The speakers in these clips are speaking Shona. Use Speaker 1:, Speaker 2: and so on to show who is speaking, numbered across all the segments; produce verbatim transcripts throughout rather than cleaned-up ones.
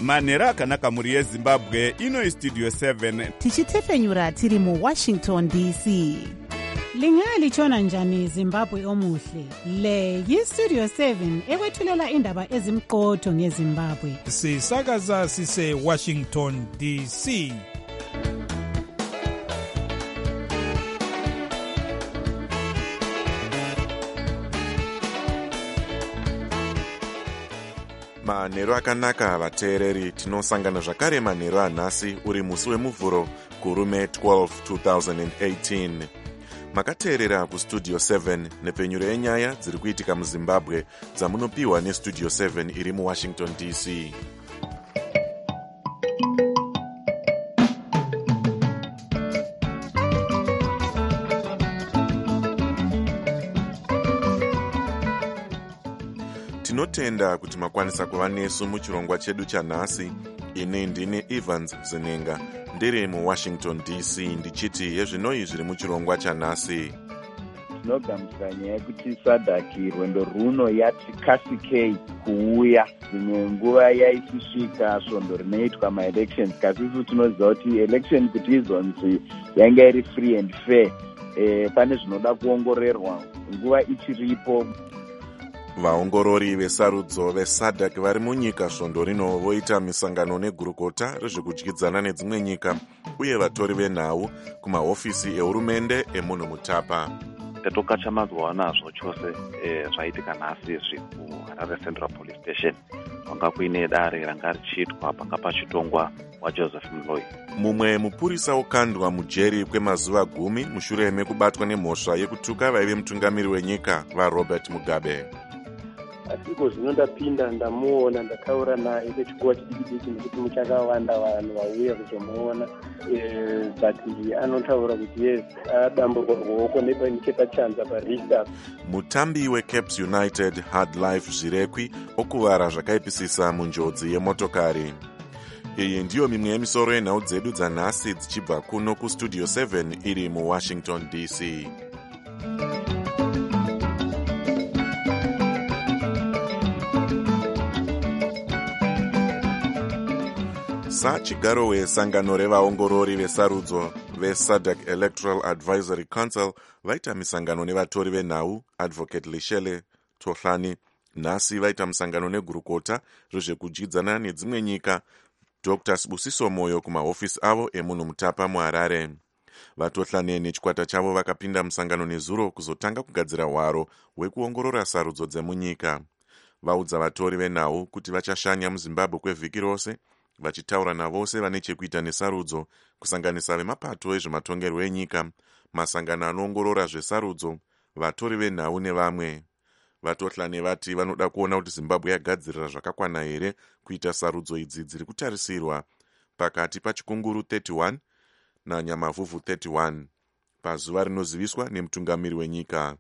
Speaker 1: manhero akanaka mhuri yezimbabwe. Ino istudio seven
Speaker 2: tichitefenyura tiri muwashington D C.
Speaker 3: Lingalitshona njani Zimbabwe omuhle? Le yistudio seven ekwethulela indaba ezimqotho ngeZimbabwe.
Speaker 4: Sisakaza sise Washington D C.
Speaker 5: Manhero akanaka vateereri, tinosangana zvakare manhero anhasi uri musi wemuvhuro kurume twelve two thousand eighteen. Makateerera kustudio seven nepfenyuro yenyaya dziri kuitika muZimbabwe dzamunopiwa nestudio seven iri muWashington D C. Tinotenda kuti makwanisa kuva nesu muchirongwa chedu chanhasi. Ine ndine Evans Zenenga ndiri muWashington D C ndichiti yezvinoi zviri muchirongwa chanhasi.
Speaker 6: Tinogamuchira nyaya yekuti sadhaki rwendo runo yati kasikei kuuya. Dzimwe nguva yaisisvika svondo rinoitwa maelections, kasisu tinoziva kuti election kuti izonzi yanga iri free and fair. E, pane zvinoda kuongororwa nguva ichiripo.
Speaker 5: Vaongorori vesarudzo vesadhak vari munyika svondo rino voita misangano negurukota rezvekudyidzana nedzimwe nyika uye vatori venhau kumahofisi ehurumende emunhu mutapa.
Speaker 7: Tatoka chamazuva nazvo chose zvaitika nhasi kuHarare Central Police Station kwanga kuine dare ranga richiitwa panga pachitongwa waJoseph Mloi.
Speaker 5: Mumwe mupurisa okandwa mujeri kwemazuva gumi mushure mekubatwa nemhosva yekutuka vaive mutungamiri wenyika vaRobert Mugabe.
Speaker 8: Asiko zvino ndapinda ndamuona ndataura naye nechikuwa chidiki nekuti muchakawanda vanhu vauya kuzomuona, but anotaura kuti yes adambuka ruoko nechepachanza parista.
Speaker 5: Mutambi weCaps United Hard Life Zvirekwi okuvara zvakaipisisa munjodzi yemotokari. Iyi ndiyo mimwe yemisoro yenhau dzedu dzanhasi dzichibva kuno kustudio seven iri muWashington D C. Sachigaro wesangano revaongorori vesarudzo veSADC Electoral Advisory Council vaita misangano nevatori venhau Advocate Lishele Tohlani. Nhasi vaita musangano negurukota rezvekudyidzana nedzimwe nyika Doctor Sibusiso Moyo kumahofisi avo emunhu mutapa muHarare. Vatohlani nechikwata chavo vakapinda musangano nezuro kuzotanga kugadzira hwaro hwekuongorora sarudzo dzemunyika. Vaudza vatori venhau kuti vachashanya muZimbabwe kwevhiki rose, vachitaura navose vane chekuita nesarudzo kusanganisa vemapato ezvematongerwo enyika, masangano anoongorora zvesarudzo, vatori venhau nevamwe. Vatohlani vati vanoda kuona kuti Zimbabwe yagadzirira zvakakwana here kuita sarudzo idzi dziri kutarisirwa pakati pachikunguru thirty-one nanyamavhuvhu thirty-one pazuva rinoziviswa nemutungamiri wenyika.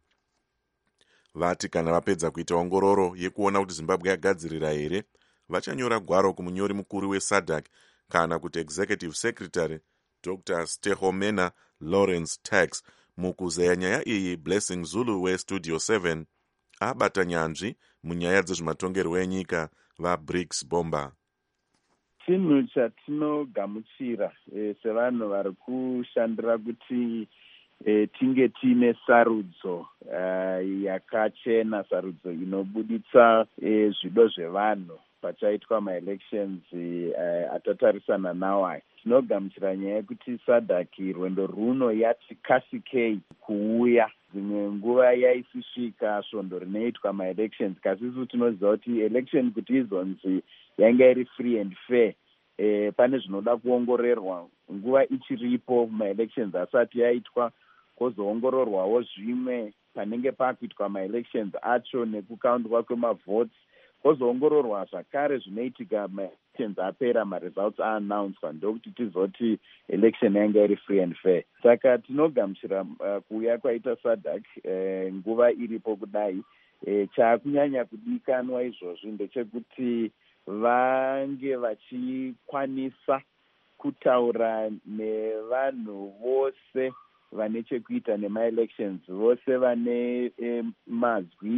Speaker 5: Vati kana vapedza kuita ongororo yekuona kuti Zimbabwe yagadzirira here, vachanyora gwaro kumunyori mukuru weSADC kana kuti Executive Secretary Doctor Stehomena Lawrence Tax. Mukuzeya nyaya iyi, Blessing Zulu weStudio seven abata nyanzvi munyaya dzezvematongerwo enyika vaBriggs Bomba.
Speaker 6: Chinhu chatinogamuchira e, sevanhu vari kushandira kuti e, tinge tiine sarudzo uh, yakachena, sarudzo inobuditsa e, zvido zvevanhu pachaitwa maelections uh, atatarisana nawo aya. Tinogamuchira nyaya yekuti sadhaki rwendo runo yati kasikei kuuya. Dzimwe nguva yaisisvika svondo rinoitwa maelections, kasisu tinoziva kuti election kuti izonzi yanga iri free and fair. E, pane zvinoda kuongororwa nguva ichiripo maelections asati yaitwa, kozoongororwawo zvimwe panenge pakuitwa maelections acho nekukauntwa kwemavotes, kozoongororwa zvakare zvinoitika maelections apera maresults aannounced, ndokuti tizoti election yanga iri free and fair. Saka tinogamuchira uh, kuuya kwaita SADC uh, nguva iripo kudai. E, chakunyanya kudikanwa izvozvi ndechekuti vange vachikwanisa kutaura nevanhu vose vane chekuita nemaelections, vose vane e, mazwi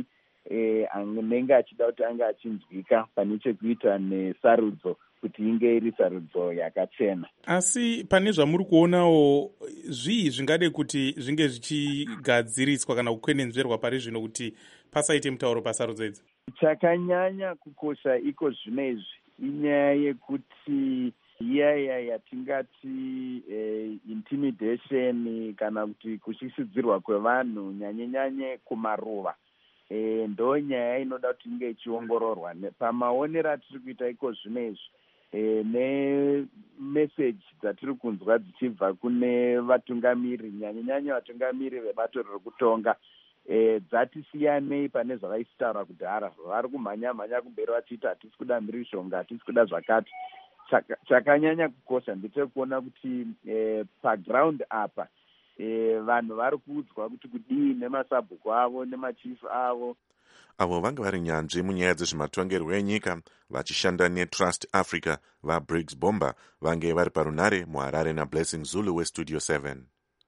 Speaker 6: e, anenge achida kuti anga achinzwika pane chekuita nesarudzo kuti inge iri sarudzo yakachena.
Speaker 9: Asi pane zvamuri kuonawo zvii zvingade kuti zvinge zvichigadziriswa kana kukwenenzverwa pari zvino kuti pasaite mutauro pasarudzo idzi?
Speaker 6: Chakanyanya kukosha iko zvino izvi inyaya yekuti iyaya yatingati eh, intimidation kana kuti kushishiridzirwa kwevanhu nyanye-nyanye kumaruva. E, ndo nyaya inoda kuti inge ichiongororwa. Pamaonero atiri kuita iko zvino izvi e, nemeseji dzatiri kunzwa dzichibva kune vatungamiri nyanye-nyanye vatungamiri vebato riri kutonga e, dzatisiyanei pane zvavaisitaura kudhara. Vari kumhanya-mhanya kumberi vachiita hatisi kuda mhirizhonga, hatisi kuda zvakati. Chakanyanya kukosha ndechekuona kuti e, paground apa e, vanhu vari kuudzwa kuti kudii nemasabhuku avo nemachifu avo.
Speaker 5: Avo vanga vari nyanzvi munyaya dzezvematongerwo enyika vachishanda neTrust Africa vaBriggs Bomba vange vari parunare muHarare naBlessing Zulu weStudio seven.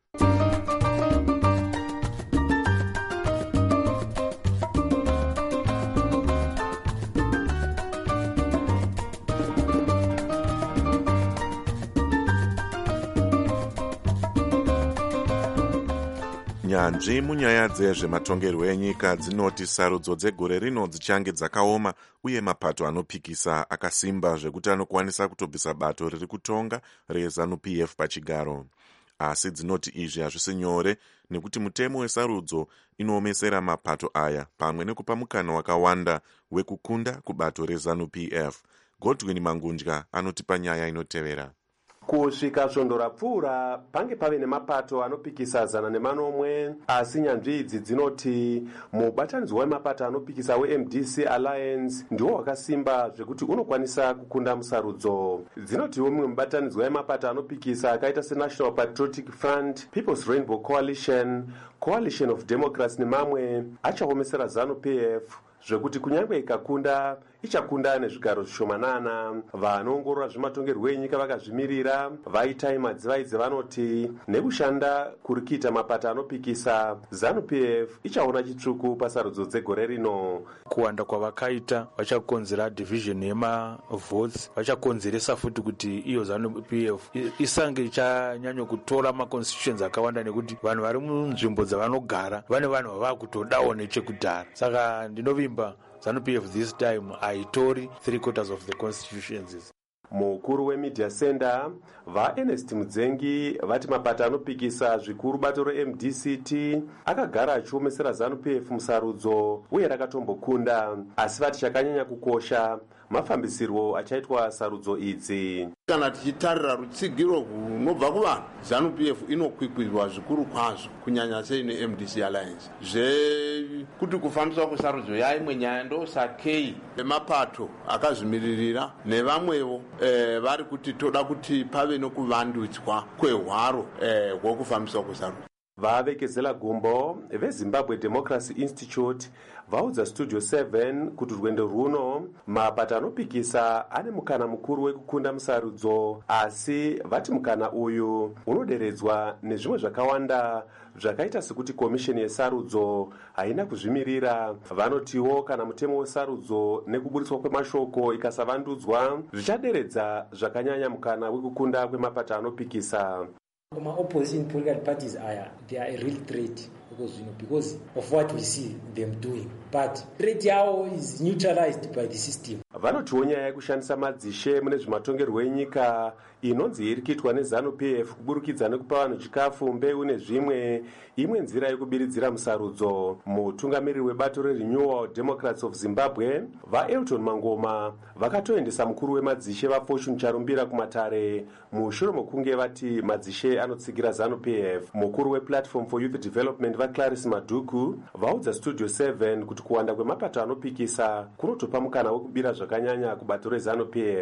Speaker 5: Nyanzvi munyaya dzezvematongerwo enyika dzinoti sarudzo dzegore rino dzichange dzakaoma uye mapato anopikisa akasimba zvekuti anokwanisa kutobvisa bato riri kutonga reZANU-P F pachigaro. Asi dzinoti izvi hazvisi nyore nekuti mutemo wesarudzo inoomesera mapato aya pamwe nekupa mukana wakawanda wekukunda kubato reZANU-P F. Godwin Mangundya anotipa nyaya inotevera.
Speaker 10: Kusvika svondo rapfuura pange pave nemapato anopikisa zana nemanomwe, asi nyanzvi idzi dzinoti mubatanidzwa wemapato anopikisa weM D C Alliance ndiwo wakasimba zvekuti unokwanisa kukunda musarudzo. Dzinotiwo mumwe mubatanidzwa wemapato anopikisa akaita seNational Patriotic Front, People's Rainbow Coalition, Coalition of Democrats nemamwe achaomesera ZANU-P F zvekuti kunyange ikakunda ichakunda nezvigaro zvishomanana. Vanoongorora zvematongerwo enyika vakazvimirira vaita madzivaidzi vanoti nekushanda kuri kuita mapato anopikisa ZANU-P F ichaona chitsvuku pasarudzo dzegore rino.
Speaker 11: Kuwanda kwavakaita vachakonzera division yemavotes, vachakonzeresa futi kuti iyo ZANU-P F isange ichanyanya kutora maconstitutions akawanda nekuti vanhu vari munzvimbo dzavanogara vane vanhu vava kutodawo nechekudhara. Saka ndinovimba ZANU-P F this time haitori three quarters of the constitutions.
Speaker 10: Mukuru wemedia center vaErnest Mudzengi vati mapato anopikisa zvikuru bato reM D C T akagara achiomesera ZANU-P F musarudzo uye rakatombokunda, asi vati chakanyanya kukosha mafambisirwo achaitwa sarudzo idzi.
Speaker 12: Kana tichitarira rutsigiro runobva kuvanhu, ZANU-P F inokwikwirwa zvikuru kwazvo kunyanya sei neM D C Alliance. Zvekuti kufambiswa kwesarudzo yaimwe nyaya ndosakei vemapato akazvimiririra nevamwewo e, vari kuti toda kuti pave nokuvandudzwa kwehwaro e, hwokufambiswa kwesarudzo.
Speaker 10: Vavekezela gumbo veZimbabwe Democracy Institute vaudza Studio seven kuti rwendo runo mapato anopikisa ane mukana mukuru wekukunda musarudzo, asi vati mukana uyu unoderedzwa nezvimwe zvakawanda zvakaita sekuti komisheni yesarudzo haina kuzvimirira. Vanotiwo kana mutemo wesarudzo nekuburitswa kwemashoko ikasavandudzwa zvichaderedza zvakanyanya mukana wekukunda kwemapato anopikisa.
Speaker 13: My opposition political parties are they are a real threat because you know because of what we see them doing, but threat yao is neutralized by the system.
Speaker 10: Vanotiwo nyaya yekushandisa madzishe mune zvematongerwo enyika inonzi iri kuitwa neZANU-P F kuburikidza nekupa vanhu chikafu, mbeu nezvimwe, imwe nzira yekubiridzira musarudzo. Mutungamiriri webato reRenewal Democrats of Zimbabwe vaElton Mangoma vakatoendesa mukuru wemadzishe vaFortune Charumbira kumatare mushure mokunge vati madzishe anotsigira ZANU-P F. Mukuru wePlatform for Youth Development vaClarice Maduku vaudza Studio seven kuti kuwanda kwemapato anopikisa kunotopa mukana wekubira zvakanyanya kubato reZANU-P F.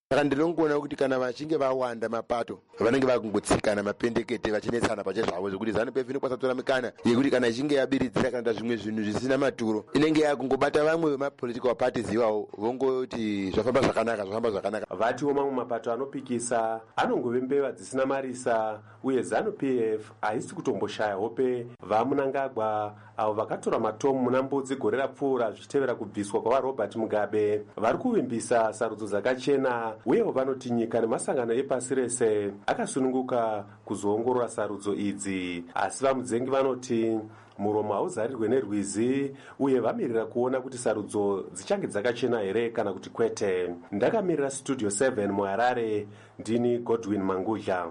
Speaker 14: saka ndinongoona kuti kana vachinge vawanda mapato vanenge vakungotsikana mapendekete vachinetsana pachezvavo zvekuti ZANU P F inokwanisa kutora mikana yekuti kana ichinge yabiridzira kana zvimwe zvinhu zvisina maturo inenge yakungobata vamwe vemapolitical parties ivavo vongoti zvafamba zvakanaka zvafamba zvakanaka.
Speaker 10: Vatiwo mamwe mapato anopikisa anongove mbeva dzisina marisa uye ZANU P F haisi kutomboshaya hope. VaMunangagwa avo vakatora matomu muna Mbudzi gore rapfuura zvichitevera kubviswa kwaRobert Mugabe vari kuvimbisa sarudzo dzakachena uyewo vanoti nyika nemasangano epasi rese akasununguka kuzoongorora sarudzo idzi, asi vamudzengi vanoti muromo hauzarirwe nerwizi uye vamirira kuona kuti sarudzo dzichange dzakachena here kana kuti kwete. Ndakamirira Studio seven muHarare, ndini Godwin Mangudla.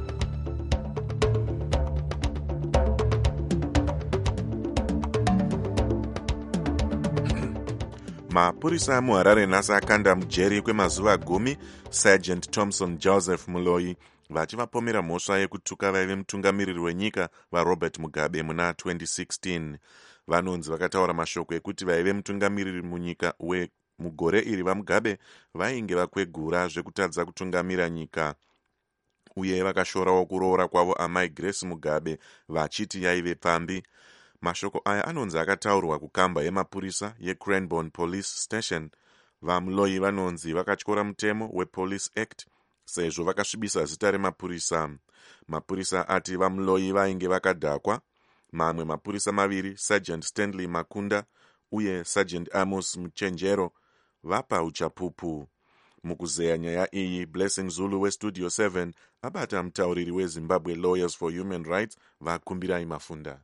Speaker 5: Mapurisa amuHarare nhasi akanda mujeri kwemazuva gumi Sergeant Thompson Joseph Muloi vachivapomera mhosva yekutuka vaive mutungamiriri wenyika vaRobert Mugabe muna twenty sixteen. Vanonzi vakataura mashoko ekuti vaive mutungamiriri munyika wemugore iri vaMugabe vainge vakwegura zvekutadza kutungamira nyika, uye vakashorawo kuroora kwavo amai Grace Mugabe vachiti yaive pambi. Mashoko aya anonzi akataurwa kukamba yemapurisa yeCranbourne Police Station. VaMuloi vanonzi vakatyora mutemo wePolice Act sezvo vakasvibisa zita remapurisa. Mapurisa ati vaMuloi vainge vakadhakwa. Mamwe mapurisa maviri, Sergeant Stanley Makunda uye Sergeant Amos Mchenjero, vapa uchapupu. Mukuzeya nyaya iyi, Blessing Zulu weStudio seven abata mutauriri weZimbabwe Lawyers for Human Rights vakumbirai Mafunda.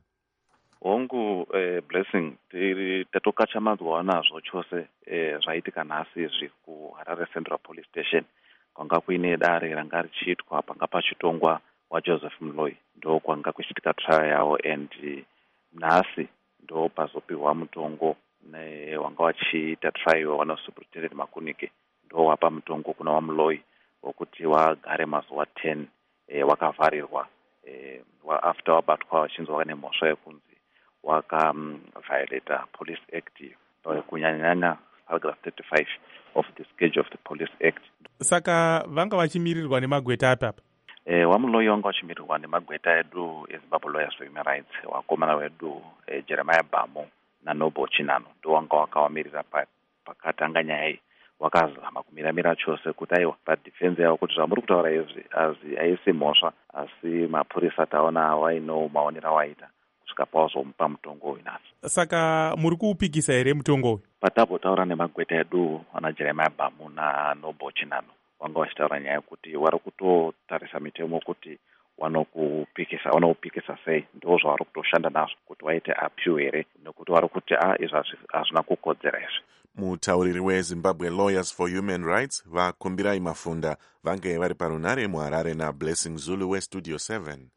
Speaker 7: hongu eh, Blessing tiri tatokacha mazuva anazvo chose eh, zvaitika nhasi izvi kuHarare Central Police Station kwanga kuine dare ranga richiitwa panga pachitongwa waJoseph Muloi, ndo kwanga kuchiitika trial yawo, and nhasi ndo pazopiwa mutongo ne wanga wachiita trial wana Superintendent Makunike, ndo wapa mutongo kuna waMuloi wokuti wagare mazuva ten eh, wakavharirwa eh, wa after wabatwa wachinzwa vane mhosva yekunzi waka um, violate Police Act kunyanyanya paragraph thirty-five of the schedule of the Police Act.
Speaker 9: Saka vanga vachimirirwa nemagweta apapa?
Speaker 7: Eh, waMuloi wanga vachimirirwa nemagweta edu eZimbabwe Lawyers for Human Rights, wakomana wedu eh, Jeremiah Bamo naNoble Chinano ndo wanga wakawamirira pakatanga nyaya iyi. Wakazama kumiramira chose kuti aiwa padefense yavo kuti zvamuri kutaura izvi azi aisi mhosva, asi mapurisa taona waino maonera waita kusvika pawazomupa mutongo uyu nhasi.
Speaker 9: Saka muri kuupikisa here mutongo uyu?
Speaker 7: Patabhotaura nemagweta edu wana Jeremiah Bamu naNoble Chinano wanga vachitaura nyaya yekuti vari kutotarisa mitemo kuti wanokupikisa wanoupikisa sei, ndo zvavari kutoshanda nazvo kuti waite appeal here, nekuti vari kuti a izvi hazvina kukodzera izvi.
Speaker 5: Mutauriri weZimbabwe Lawyers for Human Rights vakumbirai Mafunda vange vari parunare muHarare naBlessing Zulu weStudio seven.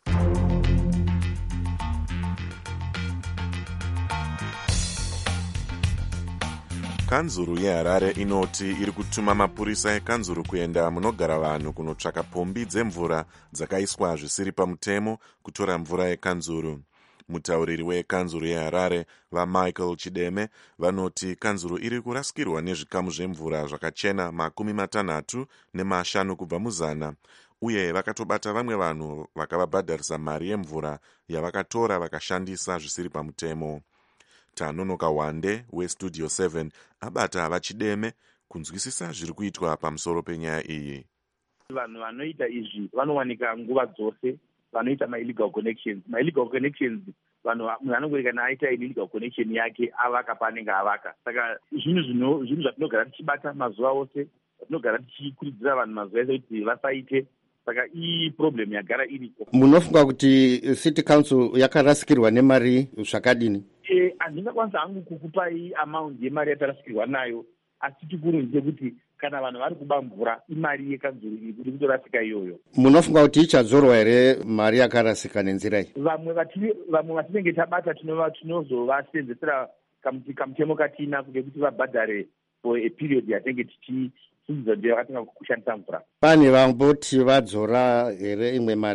Speaker 5: Kanzuru yeHarare inoti iri kutuma mapurisa ekanzuru kuenda munogara vanhu kunotsvaka pombi dzemvura dzakaiswa zvisiri pamutemo kutora mvura yekanzuru. Mutauriri wekanzuru yeHarare vaMichael Chideme vanoti kanzuru iri kurasikirwa nezvikamu zvemvura zvakachena makumi matanhatu nemashanu kubva muzana, uye vakatobata vamwe vanhu vakavabhadharisa mari yemvura yavakatora vakashandisa zvisiri pamutemo. Tanonoka Wande weStudio seven abata vaChideme kunzwisisa zviri kuitwa pamusoro penyaya iyi.
Speaker 6: Vanhu vanoita izvi vanowanika nguva dzose, vanoita ma-illegal connections. Ma-illegal connections, vanhu vanongori kana aita illegal connection yake avaka paanenge avaka. Saka zvinhu zvino zvinhu zvatinogara tichibata mazuva ose, tinogara tichikurudzira vanhu mazuva ese kuti vasaite. Saka iyi problem yagara iriko.
Speaker 15: Munofunga kuti City Council yakarasikirwa nemari zvakadini?
Speaker 6: Eh, handingakwanisa hangu kukupai amount yemari yatarasikirwa nayo, asi chikuru ndechekuti kana vanhu vari kuba mvura imari yekanzuru iri kuti kutorasika iyoyo.
Speaker 15: Munofunga kuti ichadzorwa here mari yakarasika nenzira iyi?
Speaker 6: Vamwe vatine vamwe vatinenge tabata tinova tinozovasenzesera kamutemo katina kuti vabhadhare for a period yatinenge tichi ndiyo akatinga kushandisa mvura.
Speaker 15: Pane vamboti vadzora here imwe mari?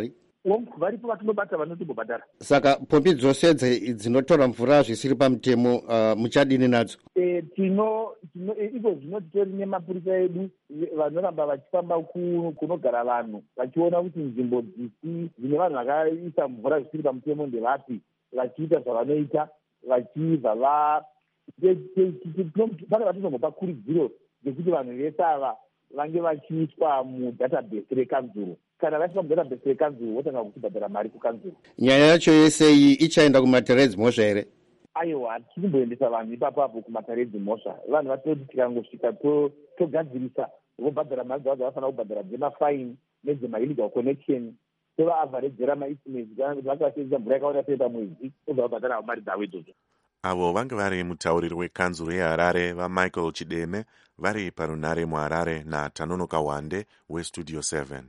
Speaker 16: varipo vatinobata vanotimbobhadhara.
Speaker 15: Saka pombi dzose dzinotora mvura zvisiri pamutemo uh, muchadini nadzo?
Speaker 16: E, tino tino iko zvino titori nemapurisa edu vanoramba vachifamba kunogara vanhu vachiona kuti nzvimbo dzisi dzine vanhu vakaisa mvura zvisiri pamutemo ndevapi, vachiita zvavanoita vachibva va pane vatinongopa kuridziro dzekuti vanhu vese ava vange vachiiswa mudatabase rekanzuro. Kana vaiswa mudatabase rekanzuro votanga kuchibhadhara mari kukanzuro.
Speaker 15: Nyaya yacho yese iyi ichaenda kumateredzi mhosva here?
Speaker 16: Aiwa, tichimboendesa vanhu ipapapo kumateredzi mhosva. Vanhu vatoti tikangosvika togadzirisa vobhadhara mari dzavo dzavafanira kubhadhara dzemafaini nedzemaillegal connection, tovaavharedzera maestimate vakavasenzesa mvura yakawanda sei pamwedzi obva vabhadhara mari dzavo idzodzo.
Speaker 5: Avo vange vari mutauriri wekanzuro yeHarare vaMichael Chideme vari parunhare muHarare naTanonoka Wande weStudio seven.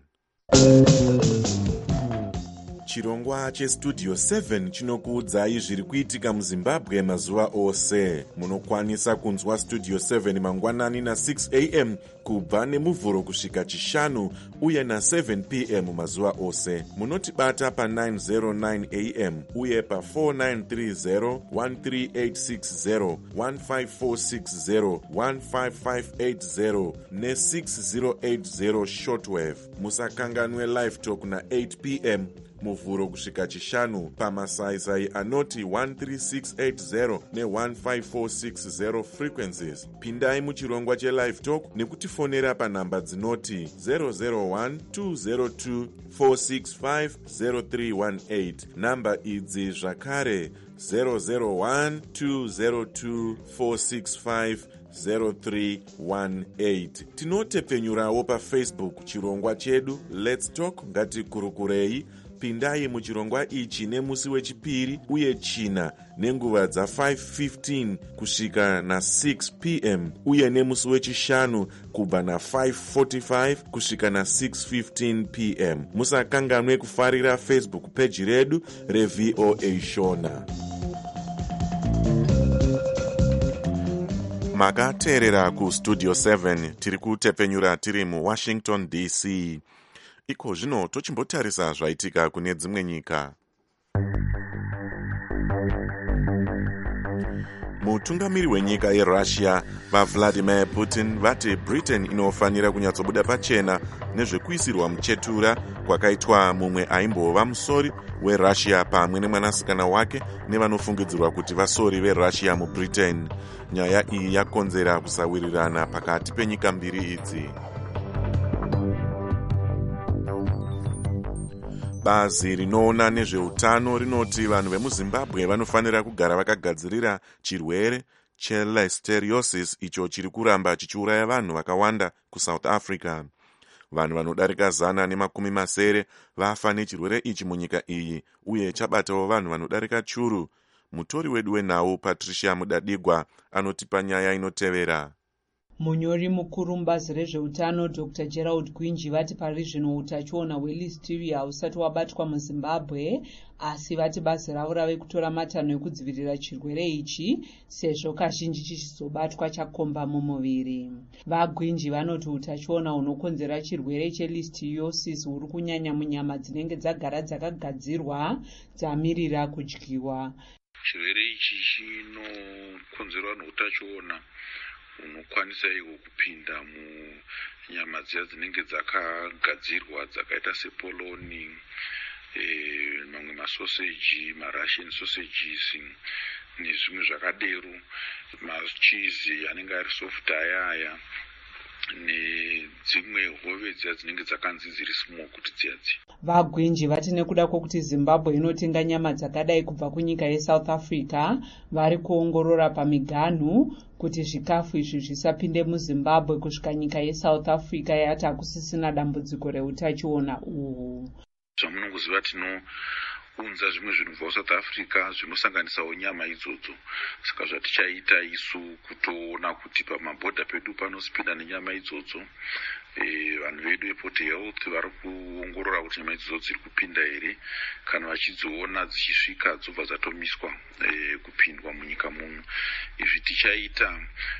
Speaker 5: Chirongwa cheStudio seven chinokuudzai zviri kuitika muZimbabwe mazuva ose. Munokwanisa kunzwa Studio seven mangwanani na six a m kubva nemuvhuro kusvika chishanu uye na seven p m mazuva ose. Munotibata pa nine oh nine a m uye pa four nine three zero, one three eight six zero, one five four six zero, one five five eight zero ne six zero eight zero shortwave. Musakanganwe live talk na eight p m muvhuro kusvika chishanu pamasaisai anoti one three six eight zero ne one five four six zero frequencies. Pindai muchirongwa chelive talk nekutifonera panhamba dzinoti zero zero one two zero two four six five zero three one eight. Namba idzi zvakare zero zero one two zero two four six five zero three one eight. Tinotepfenyurawo pafacebook chirongwa chedu Let's Talk ngatikurukurei. Pindai muchirongwa ichi nemusi wechipiri uye china nenguva dza five fifteen kusvika na six p m uye nemusi wechishanu kubva na five forty-five kusvika na six fifteen p m. Musakanganwe kufarira Facebook page redu reV O A Shona. Makateerera kuStudio seven tiri kutepfenyura tiri muWashington D C. Iko zvino tochimbotarisa zvaitika kune dzimwe nyika. Mutungamiri wenyika yeRussia vaVladimir Putin vati Britain inofanira kunyatsobuda pachena nezvekuisirwa muchetura kwakaitwa mumwe aimbova musori weRussia pamwe nemwanasikana wake nevanofungidzirwa kuti vasori veRussia muBritain. Nyaya iyi yakonzera kusawirirana pakati penyika mbiri idzi. Bazi rinoona nezveutano rinoti vanhu vemuZimbabwe vanofanira kugara vakagadzirira chirwere chelisteriosis icho chiri kuramba chichiuraya vanhu vakawanda kuSouth Africa. Vanhu vanodarika zana nemakumi masere vafa nechirwere ichi munyika iyi uye chabatawo vanhu vanodarika churu. Mutori wedu wenhau Patricia Mudadigwa anotipa nyaya inotevera.
Speaker 17: Munyori mukuru mubazi rezveutano Doctor Gerald Gwinji vati pari zvino utachiona hwelisteria husati wabatwa muZimbabwe, asi vati bazi ravo rave kutora matanho ekudzivirira chirwere ichi sezvo kazhinji chichizobatwa chakomba mumuviri. VaGwinji vanoti utachiona hunokonzera chirwere chelisteriosis huri kunyanya munyama dzinenge dzagara dzakagadzirwa dzamirira kudyiwa.
Speaker 18: Chirwere ichi chinokonzerwa neutachiona unokwanisa iwo kupinda munyama dziya dzinenge dzakagadzirwa dzakaita sepoloni, eh, mamwe masoseji, marussian sausages nezvimwe zvakadero, machizi anenge ari soft ayaya nedzimwe hove dziya dzinenge dzakanzi dziri smoked dziyadzi.
Speaker 17: VaGwinji vati nekuda kwokuti Zimbabwe inotenga nyama dzakadai kubva kunyika yeSouth Africa, vari kuongorora pamiganhu kuti zvikafu izvi zvisapinde muZimbabwe kusvika nyika yeSouth Africa yati hakusisina dambudziko reutachiona uhu.
Speaker 18: Zvamunongoziva tinounza zvimwe zvinhu kubva kuSouth Africa zvinosanganisawo nyama idzodzo. Saka zvatichaita isu kutoona kuti pamabhodha pedu panosipinda nenyama idzodzo vanhu vedu veport health vari kuongorora kuti nyama idzodzo dziri kupinda here, kana vachidziona dzichisvika dzobva dzatomiswa kupindwa munyika muno. Izvi tichaita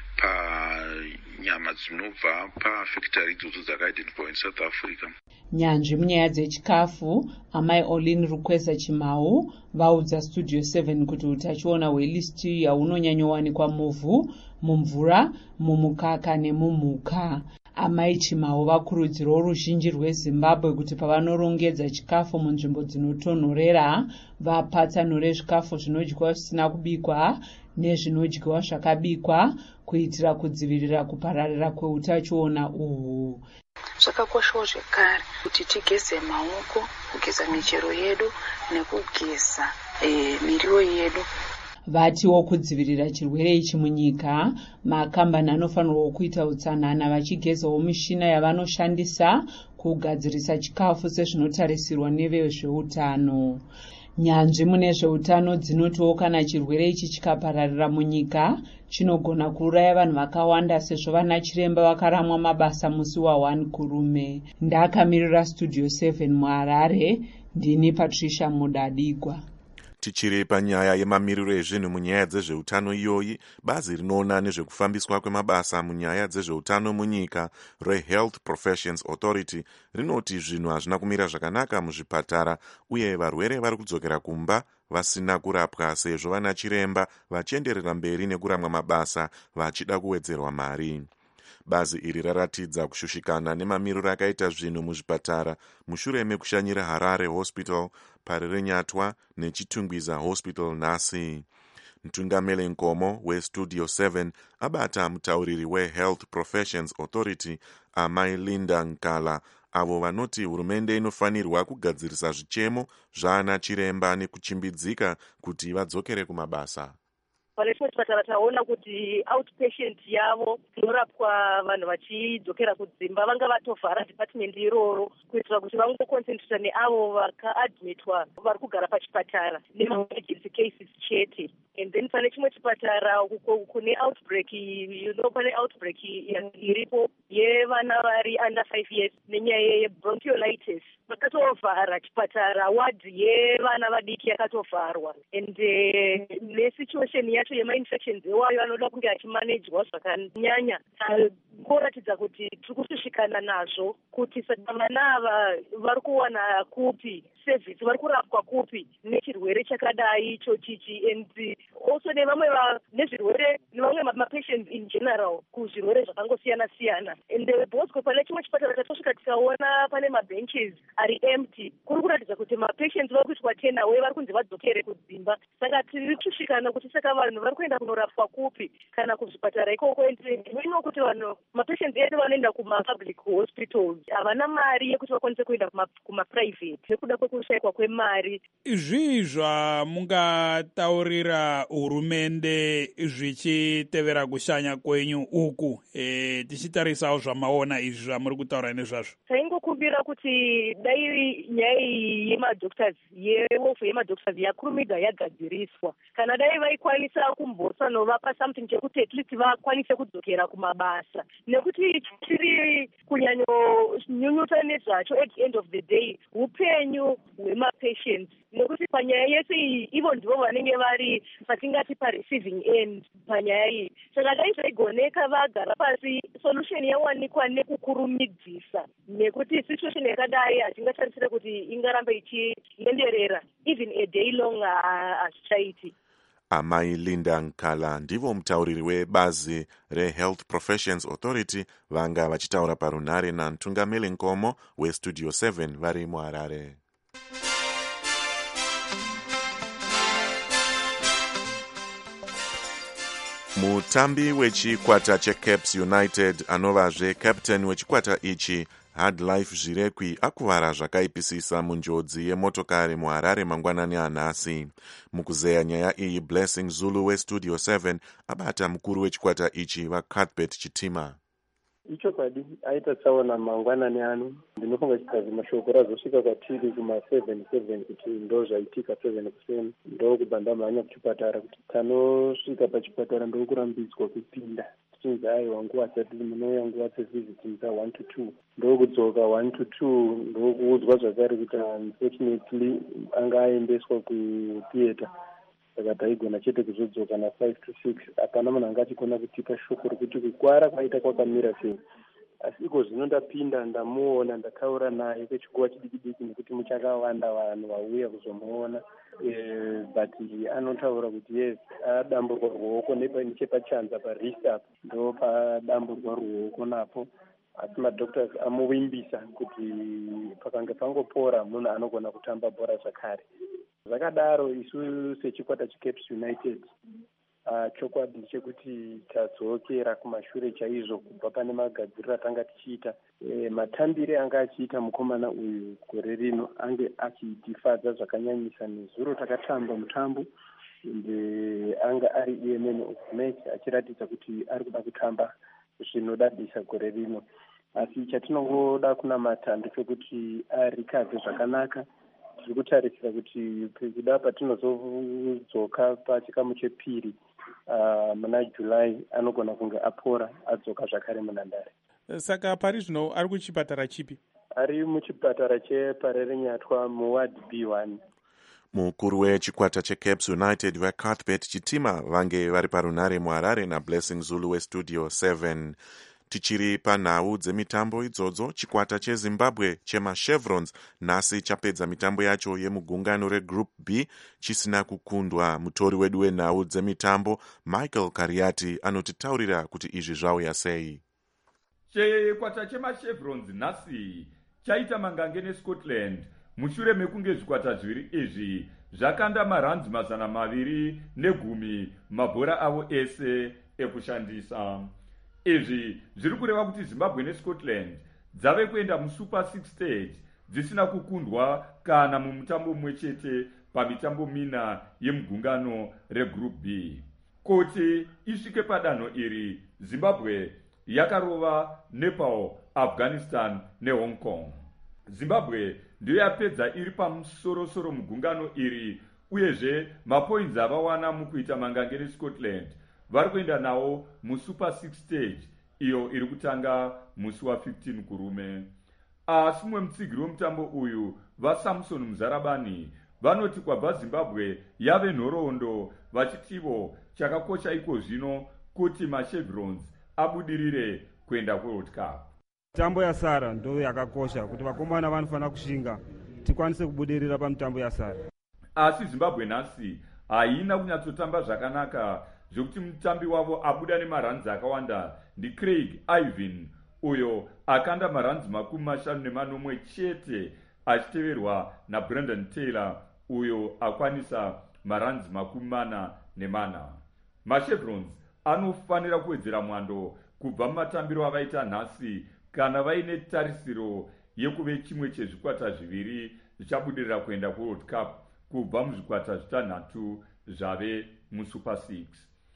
Speaker 18: panyama dzinobva pafactory idzodzo dzakaidentifywa in South Africa.
Speaker 17: Nyanzvi munyaya dzechikafu amai Olin Rukwesa Chimau vaudza Studio seven kuti utachiona hwelisteria hunonyanyowanikwa muvhu, mumvura, mumukaka nemumhuka. Amai Chimau vakurudzirawo ruzhinji rweZimbabwe kuti pavanorongedza chikafu munzvimbo dzinotonhorera vapatsanure zvikafu zvinodyiwa zvisina kubikwa nezvinodyiwa zvakabikwa kuitira kudzivirira kupararira kweutachiona uhwu.
Speaker 19: Zvakakoshawo zvekare kuti tigeze maoko, kugeza michero yedu nekugeza e, miriwo yedu.
Speaker 17: Vatiwo kudzivirira chirwere ichi munyika, makambani anofanirwa kuita utsanana vachigezawo mishina yavanoshandisa kugadzirisa chikafu sezvinotarisirwa nevezveutano. Nyanzvi mune zveutano dzinotiwo kana chirwere ichi chikapararira munyika chinogona kuuraya vanhu vakawanda sezvo vana chiremba vakaramwa mabasa musi wa1 kurume. Ndakamirira Studio seven muHarare, ndini Patricia Mudadigwa.
Speaker 5: Tichiri panyaya yemamiriro ezvinhu munyaya dzezveutano iyoyi, bazi rinoona nezvekufambiswa kwemabasa munyaya dzezveutano munyika reHealth Professions Authority rinoti zvinhu hazvina kumira zvakanaka muzvipatara uye varwere vari kudzokera kumba vasina kurapwa sezvo vana chiremba vachienderera mberi nekuramwa mabasa vachida kuwedzerwa mari. Bazi iri raratidza kushushikana nemamiriro akaita zvinhu muzvipatara mushure mekushanyira Harare Hospital, Parirenyatwa neChitungwiza Hospital nhasi. Mtungameli Nkomo weStudio seven abata mutauriri weHealth Professions Authority amai Linda Nkala avo vanoti hurumende inofanirwa kugadzirisa zvichemo zvana chiremba nekuchimbidzika kuti vadzokere kumabasa.
Speaker 20: Pane chimwe chipatara taona kuti outpatient yavo inorapwa vanhu vachidzokera kudzimba vanga vatovhara department iroro kuitira kuti vangoconcentrata neavo vakaadmitwa vari kugara pachipatara nemaemergency cases chete. And then pane chimwe chipatara kune outbreak, you know, pane outbreak iripo yevana vari under five years nenyaya yebronchiolitis. Vakatovhara chipatara, wadhi yevana vadiki yakatovharwa. And uh, nesituation yacho yemainfections ewayo anoda kunge achimanejwa zvakanyanya. Koratidza kuti tiri kushushikana nazvo kuti saka vana ava vari kuwana kupi service, vari kurapwa kupi nechirwere chakadai icho chichi, and also nevamwe nezvirwere nevamwe mapatients in general kuzvirwere zvakangosiyana siyana. And Bosco pane chimwe chipatara tatosvika tikaona pane mabenches ari empty, kuri kuratidza kuti mapatients vari kuitwa ten away vari kunzi vadzokere kudzimba. Saka tiri kushushikana kuti saka vanhu vari kuenda kunorapwa kupi kana kuzvipatara ikoko. Ndinoona kuti vanhu mapatients edu vanoenda kumapublic hospitals havana mari yekuti vakwanise kuenda kumaprivate nekuda kwekushayikwa kwemari.
Speaker 4: Izvi zvamungataurira hurumende zvichitevera kushanya kwenyu uku, e, tichitarisawo zvamaona izvi zvamuri kutaura nezvazvo?
Speaker 20: Taingokumbira kuti dai nyaya yemadoctors yewofu yemadoctors yakurumidza yagadziriswa, kana dai vaikwanisa kumbosanovapa something chekuti at least vakwanise kudzokera kumabasa, nekuti tiri kunyanyonyunyuta nezvacho at the end of the day upenyu hwemapatients, nekuti panyaya yese iyi ivo ndivo vanenge vari patingati pareceiving end panyaya iyi. Saka dai zvaigoneka vagara pasi, solution yawanikwa nekukurumidzisa, nekuti situation yakadai hatingatarisire kuti ingarambe ichienderera even a day long hazvichaiti.
Speaker 5: Amai Linda Nkala ndivo mutauriri webazi reHealth Professions Authority vanga vachitaura parunhare naMtungameli Nkomo weStudio seven vari muHarare. Mutambi wechikwata cheCaps United anovazve captain wechikwata ichi Hardlife Zvirekwi akuvara zvakaipisisa munjodzi yemotokari muHarare mangwanani anhasi. Mukuzeya nyaya iyi Blessing Zulu weStudio seven abata mukuru wechikwata ichi vaCuthbert Chitima.
Speaker 8: Ichokwadi aita tsaona mangwanani ano, ndinofunga chikazi mashoko razosvika kwatiri kuma seven seven kuti ndo zvaitika seven percent ndo kubva ndamhanya kuchipatara kuti tanosvika pachipatara ndokurambidzwa kupinda achinzi aiwa nguva dzati munouya nguva dzevhiziti muta one to two ndokudzoka one to two ndokuudzwa zvakare kuti unfortunately anga aendeswa kutheatre saka taigona chete kuzodzoka na five to six. Hapana munhu anga achigona kutipa shoko rokuti kukwara kwaita kwakamira sei, asi iko zvino ndapinda ndamuona ndataura naye kwechikuva chidiki diki nekuti muchakawanda vanhu vauya kuzomuona. Uh, but anotaura kuti yes adamburwa ruoko nechepachanza parist up ndo padamburwa ruoko napo, asi madoctors amuvimbisa kuti pakange pangopora munhu anogona kutamba bhora zvakare. Zvakadaro isu sechikwata cheCaps United uh, chokwadi ndechekuti tadzokera kumashure chaizvo kubva pane magadziriro atanga tichiita. E, matambire anga achiita mukomana uyu gore rino ange achitifadza zvakanyanyisa. Nezuro takatamba mutambo ende anga ari iye man of the match achiratidza kuti ari kuda kutamba zvinodadisa gore rino, asi chatinongoda kunamata ndechekuti arikadze zvakanaka. Tiri kutarisira kuti kuda patinozodzoka pachikamu chepiri uh, muna July anogona kunge apora adzoka zvakare munhandare.
Speaker 9: Saka pari zvino ari kuchipatara chipi?
Speaker 8: Ari muchipatara cheParere Nyatwa muward B one.
Speaker 5: Mukuru wechikwata cheCaps United vaCuthbert Chitima vange vari parunhare muHarare naBlessing Zulu weStudio seven. Tichiri panhau dzemitambo idzodzo, chikwata cheZimbabwe chemaChevrons nhasi chapedza mitambo yacho yemugungano reGroup B chisina kukundwa. Mutori wedu wenhau dzemitambo Michael Kariati anotitaurira kuti izvi zvauya sei.
Speaker 21: Chikwata chemaChevrons nhasi chaita mangange neScotland mushure mekunge zvikwata zviviri izvi zvakanda maranzi mazana maviri negumi mabhora avo ese ekushandisa. Izvi zviri kureva kuti Zimbabwe neScotland dzave kuenda muSuper six stage dzisina kukundwa kana mumutambo mumwe chete pamitambo mina yemugungano reGroup B. Kuti isvike padanho iri, Zimbabwe yakarova Nepal, Afghanistan neHong Kong. Zimbabwe ndiyo yapedza iri pamusorosoro mugungano iri, uyezve mapoints avawana mukuita mangange neScotland vari kuenda nawo muSuper six stage iyo iri kutanga musi wa15 kurume. Asi mumwe mutsigiri wemutambo uyu vaSamson Muzarabani vanoti kwabva Zimbabwe yave nhoroondo, vachitivo chakakosha iko zvino kuti maChevrons abudirire kuenda kuWorld Cup.
Speaker 22: Mitambo yasara ndo yakakosha kuti vakomana vanofanira kushinga tikwanise kubudirira pamitambo yasara.
Speaker 21: Asi Zimbabwe nhasi haina kunyatsotamba zvakanaka zvekuti mutambi wavo abuda nemaranzi akawanda ndi Craig Ivan uyo akanda maranzi makumi mashanu nemanomwe chete achiteverwa naBrendan Taylor uyo akwanisa maranzi makumi mana nemana. maChevrons anofanira kuwedzera mwando kubva mumatambiro avaita nhasi kana vaine tarisiro yekuve chimwe chezvikwata zviviri zvichabudirira kuenda kuWorld Cup kubva muzvikwata zvitanhatu zvave muSuper six.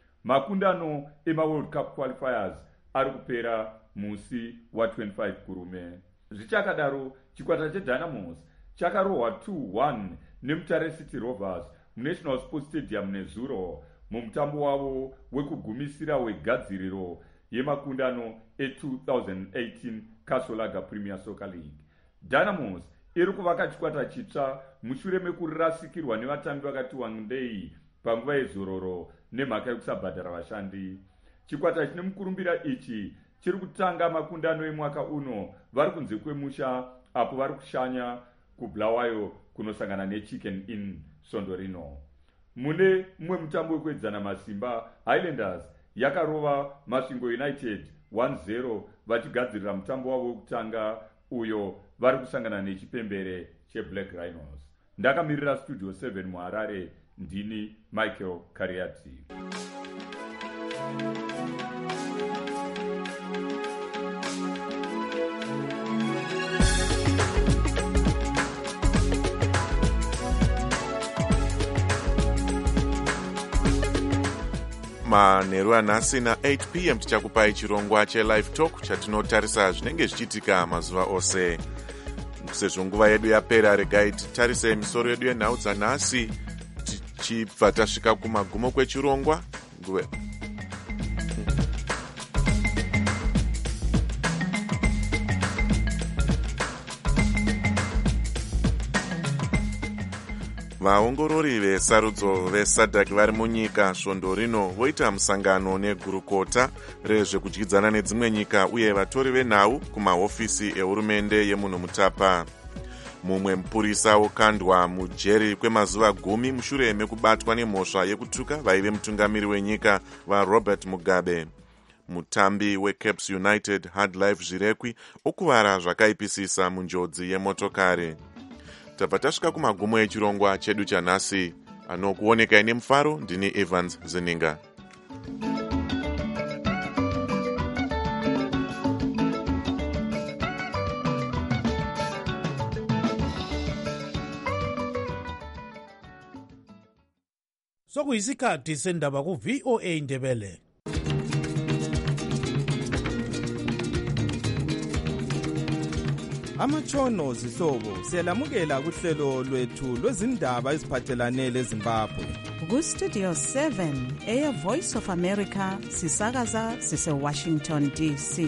Speaker 21: Makundano emaWorld Cup qualifiers ari kupera musi wa25 kurume. Zvichakadaro, chikwata cheDynamos chakarohwa two one neMutare City Rovers muNational Sports Stadium nezuro mumutambo wavo wekugumisira wegadziriro yemakundano e-twenty eighteen Kasolaga Premier Soccer League. Dynamos iri kuvaka chikwata chitsva mushure mekurasikirwa nevatambi vakati wandei panguva yezororo nemhaka yekusabhadhara vashandi. Chikwata chine mukurumbira ichi chiri kutanga makundano emwaka uno vari kunze kwemusha apo vari kushanya kuBulawayo kunosangana neChicken Inn Sondo rino. Mune mumwe mutambo wekuedzana masimba, Highlanders yakarova Masvingo United one zero vachigadzirira mutambo wavo wekutanga uyo vari kusangana nechipembere cheBlack Rhinos. Ndakamirira Studio seven muHarare, ndini Michael Kariati.
Speaker 5: manheru anhasi na-eight p m tichakupai chirongwa chelive talk chatinotarisa zvinenge zvichiitika mazuva ose. Sezvo nguva yedu yapera, regai titarise misoro yedu yenhau dzanhasi tichibva tasvika kumagumo kwechirongwa. Nguve vaongorori vesarudzo vesadhak vari munyika svondo rino voita musangano negurukota rezvekudyidzana nedzimwe nyika uye vatori venhau kumahofisi ehurumende yemunhu mutapa. Mumwe mupurisa wokandwa mujeri kwemazuva gumi mushure mekubatwa nemhosva yekutuka vaive mutungamiri wenyika vaRobert Mugabe. Mutambi weCaps United Hardlife Zvirekwi okuvara zvakaipisisa munjodzi yemotokari. Tabva tasvika kumagumo echirongwa chedu chanhasi. Anokuonekai nemufaro ndini Evans Zininga.
Speaker 1: Sokuyisikhathi sendaba ku V O A Ndebele.
Speaker 2: Amatshono zihlobo siyalamukela kuhlelo lwethu lwezindaba eziphathelane leZimbabwe.
Speaker 23: Ku Studio seven eya Voice of America sisakaza sise Washington D C.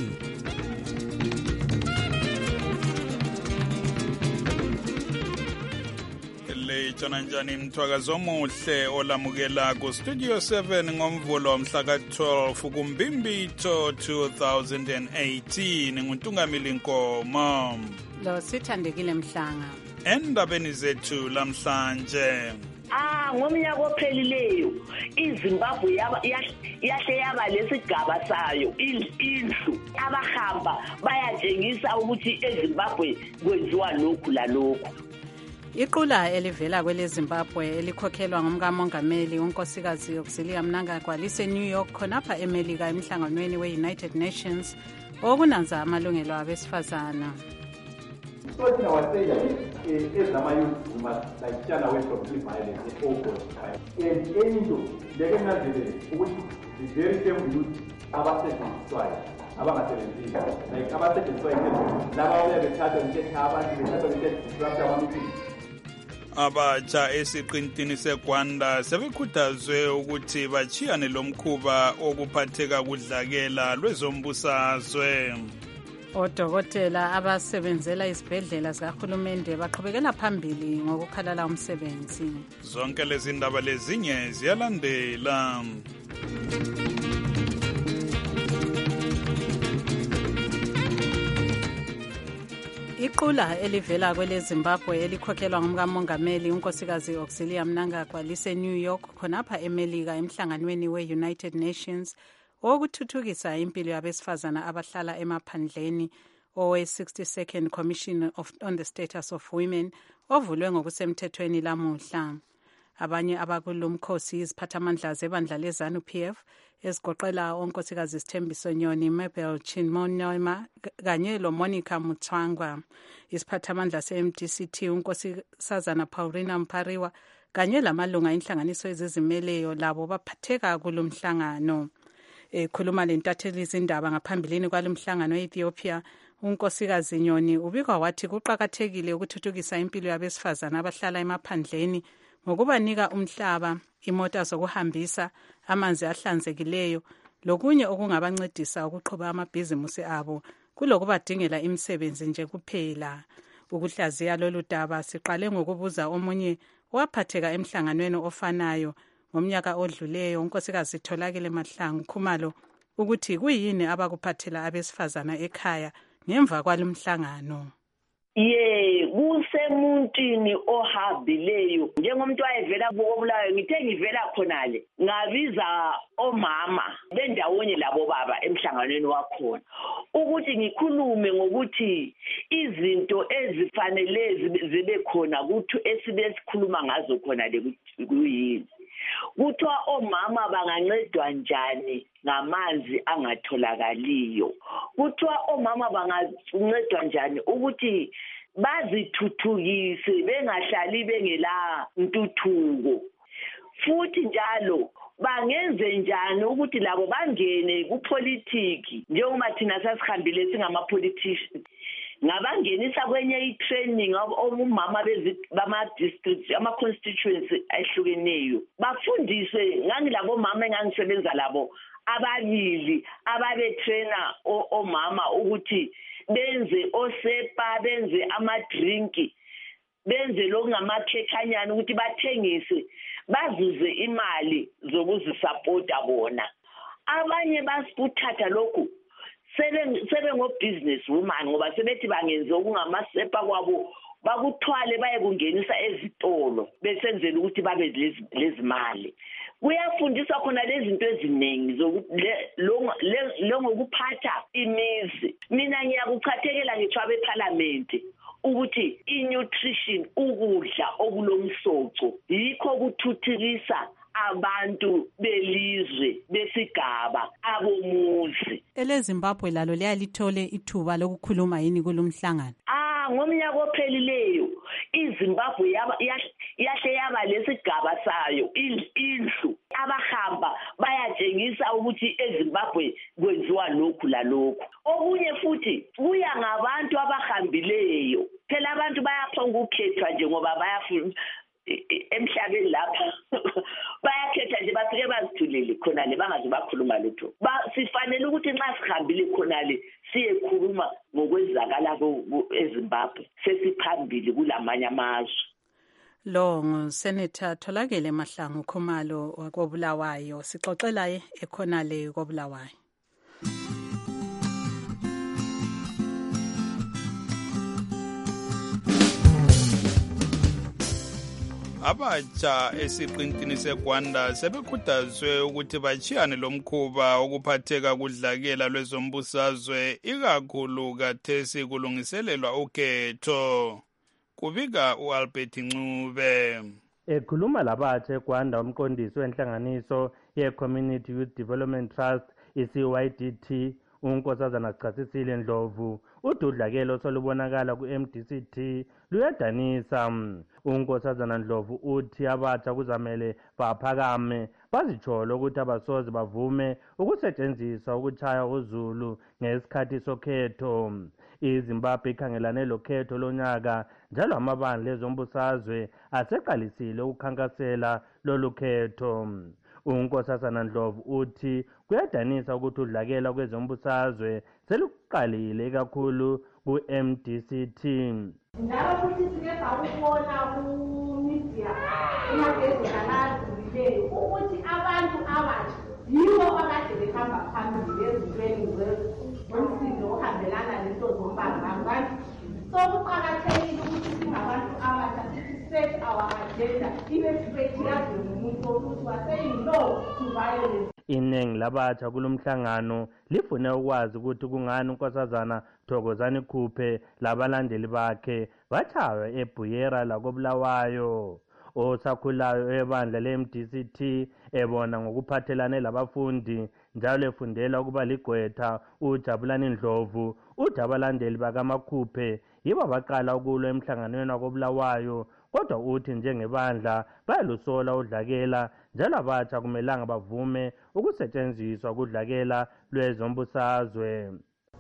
Speaker 4: Tshona njani mthwakazo omuhle olamukela ku Studio seven ngomvulo mhla ka twelve kuMbimbitho two thousand eighteen nguNtungamili Nkomo.
Speaker 3: Lo sithandekile Mhlanga.
Speaker 4: Endabeni zethu lamhlanje.
Speaker 24: Ah ngomnyaka ophelileyo iZimbabwe yahle yaba lesigaba sayo indlu abahamba bayatshengisa ukuthi eZimbabwe kwenziwa lokhu lalokhu.
Speaker 3: Iqula elivela kwele Zimbabwe elikhokhelwa ngumkamongameli unkosikazi Auxilia Mnangagwa lise New York khonapha eMelika emhlanganweni we-United Nations okunanza amalungelo abesifazana.
Speaker 25: So in our stage, uh, as a youth, we must like shun away from this violence and all violence. And any though, they can have the very same youth about second twice. About seventeen, like about second twice. Now we have a chart and check how much we have to get to our meeting.
Speaker 4: Abatsha esiqintini seGwanda sebekhuthazwe ukuthi bachiyane lomkhuba okuphatheka kudlakela lwezombusazwe.
Speaker 3: Odokotela abasebenzela izibhedlela zikahulumende baqhubekela phambili ngokukhalala umsebenzi.
Speaker 4: Zonke lezi ndaba lezinye ziyalandela. Iqula elivela kwele Zimbabwe elikhokhelwa ngumkamongameli unkosikazi Auxilia Mnangagwa lise New York khonapha eMelika emhlanganweni we-United Nations okuthuthukisa impilo yabesifazana abahlala emaphandleni owe sixty-second Commission of, on the Status of Women ovulwe ngokusemthethweni lamuhla. Abanye abakulomkhosi iziphathamandla zebandla leZANU P F ezigoqela onkosikazi Sithembiso Nyoni, Mabel Chimonoma kanye loMonica Mutswangwa. Isiphathamandla se-M D C T unkosazana Paulina Mpariwa kanye lamalunga inhlanganiso ezizimeleyo labo baphatheka kulomhlangano. Ekhuluma lentatheli izindaba ngaphambilini kwalomhlangano e-Ethiopia, unkosikazi Nyoni ubikwa wathi kuqhakathekile ukuthuthukisa impilo yabesifazana abahlala emaphandleni ngokubanika umhlaba, imota zokuhambisa, amanzi ahlanzekileyo lokunye okungabancedisa ukuqhuba amabhizimusi abo kulokubadingela imisebenzi nje kuphela. Ukuhlaziya lolu daba siqale ngokubuza omunye owaphatheka emhlanganweni ofanayo ngomnyaka odluleyo unkosikazi Tholakele Mahlangu Khumalo ukuthi kuyini abakuphathela abesifazana ekhaya ngemva kwalomhlangano.
Speaker 24: Ye kusemuntini ohabileyo njengomuntu ayevela kubulayo ngithe ngivela khonale ngabiza omama bendawonye labo baba emhlanganweni wakhona ukuthi ngikhulume ngokuthi izinto ezifanele zibe khona kuthi esibe sikhuluma ngazo khona le kuyini kuthiwa omama bangancedwa njani ngamanzi angatholakaliyo kuthiwa omama bangancedwa njani ukuthi bazithuthukise bengahlali bengela ntuthuko futhi njalo bangenze njani ukuthi labo bangene kupolitiki njengoba thina sasihambile singama-politicians ngabangenisa kwenye i-training omama bama-district ama-constituency ahlukeneyo bafundiswe ngangilabo mama engangisebenza labo ababili ababetraina omama ukuthi benze osepa benze amadrinki benze lokungamakhekanyana ukuthi bathengise bazuze imali zokuzisupporta bona. Abanye basibuthatha lokhu sebe sebe ngo-business woman ngoba sebethi bangenze okungamasepa kwabo bakuthwale baye kungenisa ezitolo besenzela ukuthi babe lezi mali. Kuyafundiswa khona lezi zinto eziningi lo ngokuphatha imizi. Mina ngiyakuchathekela ngithiwa beParliament ukuthi i-nutrition ukudla okulomsoco yikho kuthuthukisa abantu belizwe besigaba abomuzi.
Speaker 3: EleZimbabwe lalo liyalithole ithuba lokukhuluma yini kulomhlangano?
Speaker 24: Ah ngomnyaka ophelileyo iZimbabwe yahle yaba lesigaba sayo indlu abahamba bayatshengisa ukuthi eZimbabwe kwenziwa lokhu la lokhu. Okunye futhi kuya ngabantu abahambileyo. Phela abantu bayaphonga ukukhethwa nje ngoba bayafuna emhlabeni lapha bayakhetha nje bafike bazithulele khona le bangaze bakhuluma lutho. Sifanele ukuthi nxa sihambile khona le siyekhuluma ngokwenzakala eZimbabwe sesiphambili kulamanye amazwe.
Speaker 3: Lo nguSenator Tholakele Mahlangu Khumalo wakobulawayo sixoxela ekhona le kobulawayo.
Speaker 10: Abatsha esiqintini seGwanda sebekhuthazwe ukuthi bachiyane lomkhuba okuphatheka kudlakela lwezombusazwe ikakhulu kathesi kulungiselelwa ukhetho. Kubika uAlbert Ncube.
Speaker 11: Ekhuluma labatsha eGwanda umqondisi wenhlanganiso ye-Community Youth Development Trust i-C Y D T uNkosazana Sichasisile Ndlovu uthi udlakelo solubonakala ku-M D C T luyadanisa. uNkosazana Ndlovu uthi abatsha kuzamele baphakame bazitsholo ukuthi abasozi bavume ukusetshenziswa ukuchaya uzulu ngesikhathi sokhetho. iZimbabwe ikhangelane lokhetho lonyaka njalo amabandla ezombusazwe aseqalisile ukukhankasela lolu khetho. uNkosazana Ndlovu uthi kuyadanisa ukuthi udlakela kwezombusazwe seluqalile kakhulu ku-M D C T.
Speaker 12: Njalo futhi sike sakubona ku-media emagazini aladlulileyo ukuthi abantu abatsha yibo akade behamba phambili ezintweni zomsindo ohambelana lento zombangazwe. So kuqakathekile ukuthi singabantu abatsha siset our agenda ibe sibethiyazwe ngumuntu ukuthi wasaying no to violence.
Speaker 11: Iningi labatsha kulomhlangano lifune ukwazi ukuthi kungani uNkosazana Thokozani Khuphe labalandeli bakhe bachawe eBuyera lakobulawayo. Osakhulayo ebandla le-M D C T ebona ngokuphathelane labafundi njalo efundela ukuba ligqwetha uJabulani Ndlovu uthi abalandeli bakaMakhuphe yibo baqala ukulwa emhlanganweni wakobulawayo kodwa uthi njengebandla bayalusola udlakela njalo abatsha kumelanga bavume ukusetshenziswa kudlakela lwezombusazwe.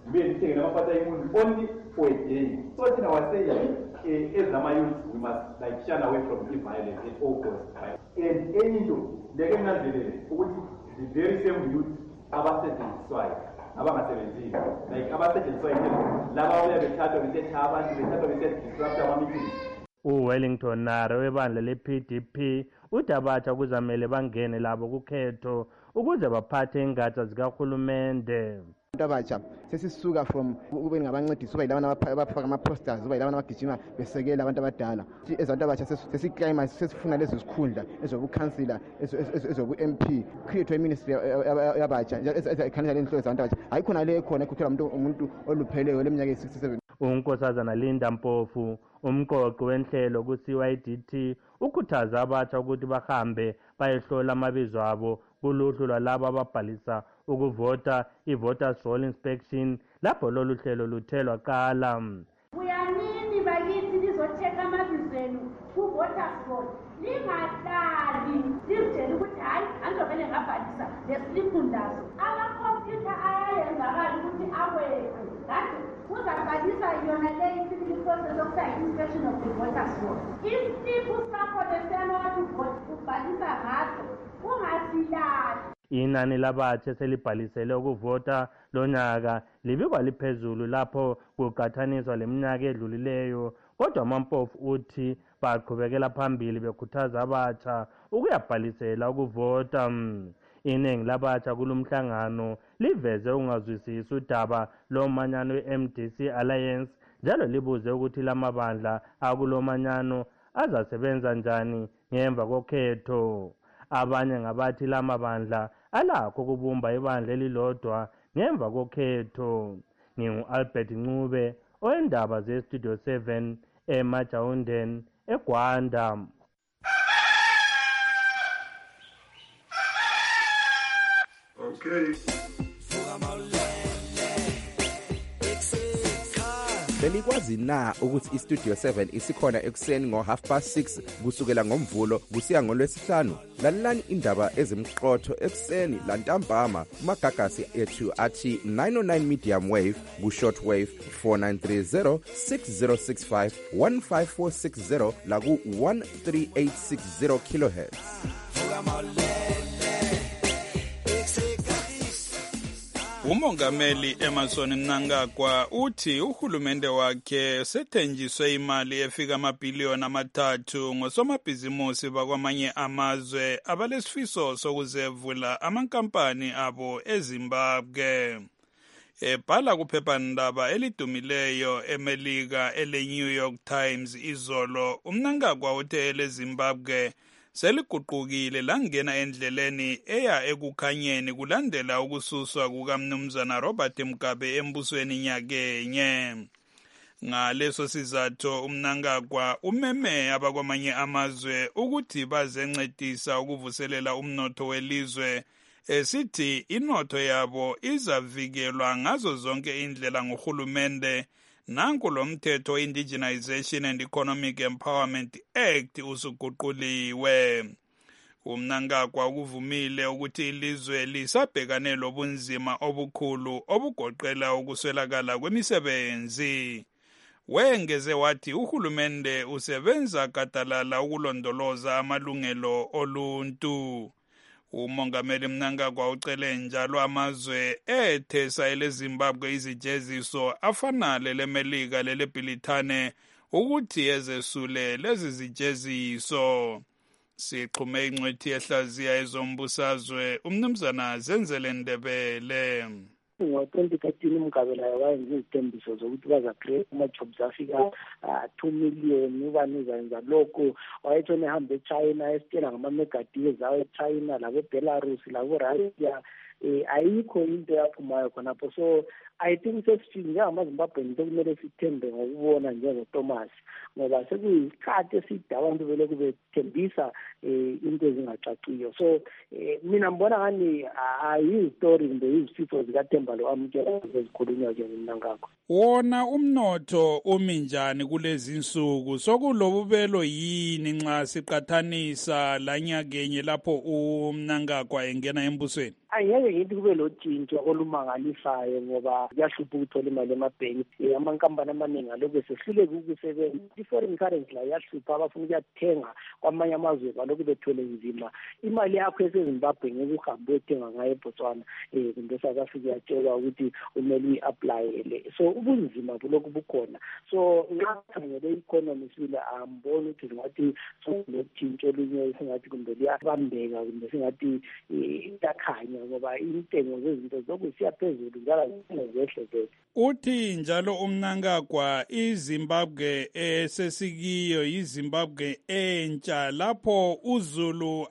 Speaker 25: Only for a day. So in our say, as a youth, we must like shun away from the violence at all costs. And any do, they can not the very same youth about certain soil, about seventeen, like about certain soil, Lava will have a chat of the Taban, the chat of the disrupt our meeting.
Speaker 11: uWellington Nare webandla le-P D P uthi abatsha kuzamele bangene labo kukhetho ukuze baphathe ingatsha zikahulumende.
Speaker 13: Abatsha sesisuka from ukubeni ngabancedisi uba yilabana abafaka ama-posters uba yilabana abagijima besekela abantu abadala. Ezabantu abatsha sesiklima sesifuna lezo zikhundla ezobukhansila ezobu-M P create iministry yabatsha ekhanisa lenhlelo zabantu abatsha ayikhona le khona ekuthola umuntu olupheleyo leminyaka eyi-sixty-seven.
Speaker 11: uNkosazana Linda Mpofu umqoqi wenhlelo ku-C Y D T ukhuthaza abatsha ukuthi bahambe bayehlola amabizo abo kuluhlu lwalabo ababhalisa ukuvota i-voters roll inspection lapho lolu hlelo luthelwa qala.
Speaker 12: Uyanini bakithi lizotheka amabizo enu ku-voters roll lingahlali lizitshela ukuthi hayi andizovele ngabhalisa lesiliphu ndazo amakhompyutha ayayenzakala ukuthi awekwe ngathi uzabhalisa yona leyo i-process okuthiwa i-inspection of the voters roll. Isiliphu sakho lesiyana wathi ubhalisa ngaso ungasilahli.
Speaker 11: Inani labatsha selibhalisele ukuvota lonyaka libikwa liphezulu lapho kuqathaniswa leminyaka edlulileyo kodwa uMampofu uthi baqhubekela phambili bekhuthaza abatsha ukuyabhalisela ukuvota. Iningi labatsha kulomhlangano liveze ungazwisisi udaba lomanyano we-M D C Alliance njalo libuze ukuthi lamabandla akulomanyano azasebenza njani ngemva kokhetho. Abanye ngabathi lamabandla alakho ukubumba ibandla elilodwa ngemva kokhetho. Ngingu-Albert Ncube oyindaba ze-Studio seven eMajawundeni eGwanda.
Speaker 6: Okay.
Speaker 7: Belikwazi na ukuthi iStudio seven isikhona ekuseni ngo half past six kusukela ngomvulo kusiya ngolwesihlanu? Lalelani indaba ezimqotho ekuseni lantambama kumagagasi ethu athi nine oh nine medium wave ku short wave four nine three zero six zero six five one five four six zero la ku one three eight six zero kilohertz.
Speaker 10: Umongameli Emmerson Mnangagwa uthi uhulumende wakhe sethenjiswe imali efika amabhiliyoni amathathu ngosomabhizimusi bakwamanye amazwe abalesifiso sokuzevula amankampani abo eZimbabwe. Ebhala kuphephandaba elidumileyo eMelika ele-New York Times izolo, uMnangagwa uthe eleZimbabwe seliguqukile langena endleleni eya ekukhanyeni kulandela ukususwa kukamnumzana Robert Mugabe embusweni nyakenye. Ngaleso sizatho uMnangagwa umeme abakwamanye amazwe ukuthi bazencedisa ukuvuselela umnotho welizwe, esithi inotho yabo izavikelwa ngazo zonke indlela nguhulumende. Nanku lo mthetho Indigenization and Economic Empowerment Act usuguquliwe. uMnangagwa ukuvumile ukuthi ilizwe lisabhekane lobunzima obukhulu obugoqela ukuswelakala kwemisebenzi. Wengeze wathi uhulumende usebenza gadalala ukulondoloza amalungelo oluntu. Umongameli Mnangagwa ucele njalo amazwe ethesa eleZimbabwe izijeziso afana leleMelika leleBrithane ukuthi ezesule lezi zijeziso. Sixhume incwethi ehlaziya ezombusazwe umnumzana Zenzele Ndebele.
Speaker 14: ngo-twenty thirteen uMgabe laye wayenza izithembiso zokuthi bazacreate ama-jobs afika two million ubani uzayenza lokhu. Wayetshona ehambe eChina esitshela ngama-megadeals awo eChina labeBelarus laborussia. um ayikho into yaphumayo khonapho. So I think sesifike njengamaZimbabwe into kumele sithembe ngokubona njengoThomas, ngoba sekuyisikhathi eside abantu belokhu bethembisa um into ezingacaciyo. So mina ngibona ngani ayizitori kumbe izisifo zikaThemba lo-amukela ezikhulunywa nje nguMnangagwa.
Speaker 10: Wona umnotho umi njani kulezi insuku? Sokulobubelo yini nxa siqathanisa lanyakenye lapho uMnangagwa engena embusweni?
Speaker 14: Angeke ngithi kube lotshintsho olumangalisayo ngoba kuyahlupha ukuthola imali emabhenki. Amankampani amaningi alokhu esehluleka ukusebenza. I-foreign currency la iyahlupha, abafuna ukuyathenga kwamanye amazwe balokhu bethole nzima. Imali yakho eseZimbabwe ngeke uhambe uyothenga ngayo eBotswana um kumbe eSouth Africa uyatshelwa ukuthi umele uyi-aplayele. So ubunzima bulokhu bukhona. So nxa khangele i-economy sibile amboni ukuthi singathi sokulotshintsho olunye singathi kumbe liyabambeka kumbe singathi iyakhanya ngoba intengo zezinto zokhu siya phezulu njalo zehle zehle.
Speaker 10: Uthi njalo uMnangagwa iZimbabwe esesikiyo iZimbabwe entsha lapho uZulu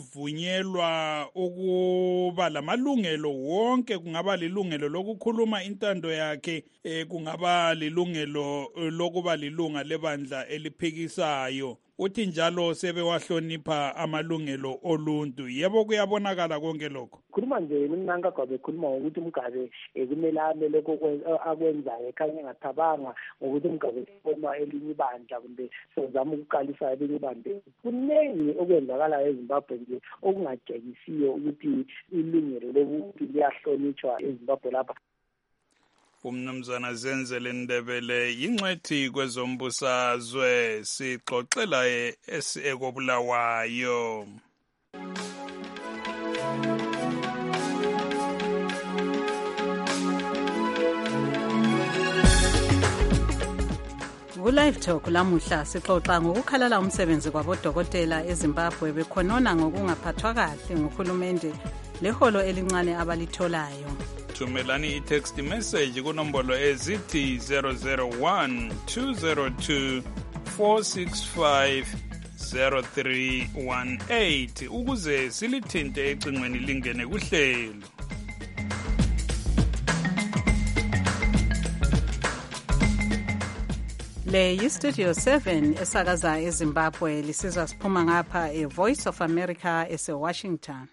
Speaker 10: avunyelwa ukuba lamalungelo wonke, kungaba lilungelo lokukhuluma intando yakhe, eh, kungaba lilungelo lokuba lilunga lebandla eliphikisayo. Uthi njalo sebewahlonipha amalungelo oluntu. Yebo kuyabonakala konke lokho.
Speaker 14: Khuluma nje uMnangagwa bekhuluma ngokuthi uMgabe kumele ame lokho akwenzayo, ekhanye engathabanga ngokuthi uMgabe sifoma elinye ibandla kumbe sozama ukuqalisa elinye ibandla. Kuningi okwenzakalayo eZimbabwe nje okungatshengisiyo ukuthi ilungelo lokuthi liyahlonitshwa eZimbabwe lapha.
Speaker 10: Umnumzana Zenzele Ndebele yingcwethi kwezombusazwe, sixoxela ekobulawayo.
Speaker 3: Ku-Live Talk lamuhla sixoxa ngokukhalala umsebenzi kwabodokotela eZimbabwe bekhonona ngokungaphathwa kahle nguhulumende leholo elincane abalitholayo.
Speaker 10: Thumelani i-text message kunombolo ezithi zero zero one two zero two four six five zero three one eight ukuze silithinte ecingweni lingene kuhlelo.
Speaker 3: Le yi-Studio seven esakaza eZimbabwe lisizwa siphuma ngapha e-Voice of America ese-Washington.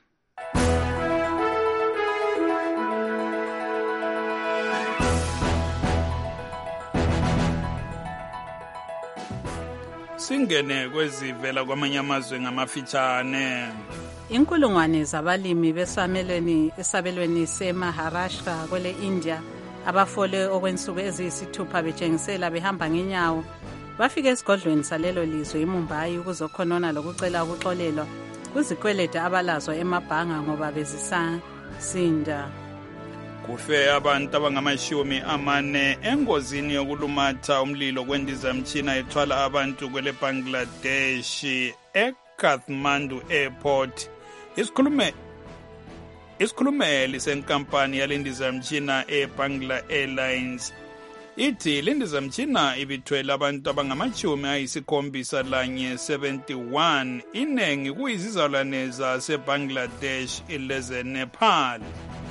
Speaker 10: Singene kwezivela kwamanye amazwe ngamafitshane.
Speaker 3: Inkulungwane zabalimi besamelweni esabelweni seMaharashtra kwele India abafole okwensuku eziyisithupha betshengisela behamba ngenyawo bafike esigodlweni salelo lizwe eMumbai ukuzokhonona lokucela ukuxolelwa kuzikwelede abalazo emabhanga ngoba bezisasinda.
Speaker 10: Kufe abantu abangamashumi amane engozini yokulumatha umlilo kwendizamtshina ethwala abantu kwele Bangladesh eKathmandu Airport. Isikhulume Isikhulumeli senkampani yalendizamtshina eBangla Airlines ithi lendizamtshina ibithwele abantu abangamashumi ayisikhombisa lanye seventy-one inengi kuyizizalwane zaseBangladesh ileze Nepal.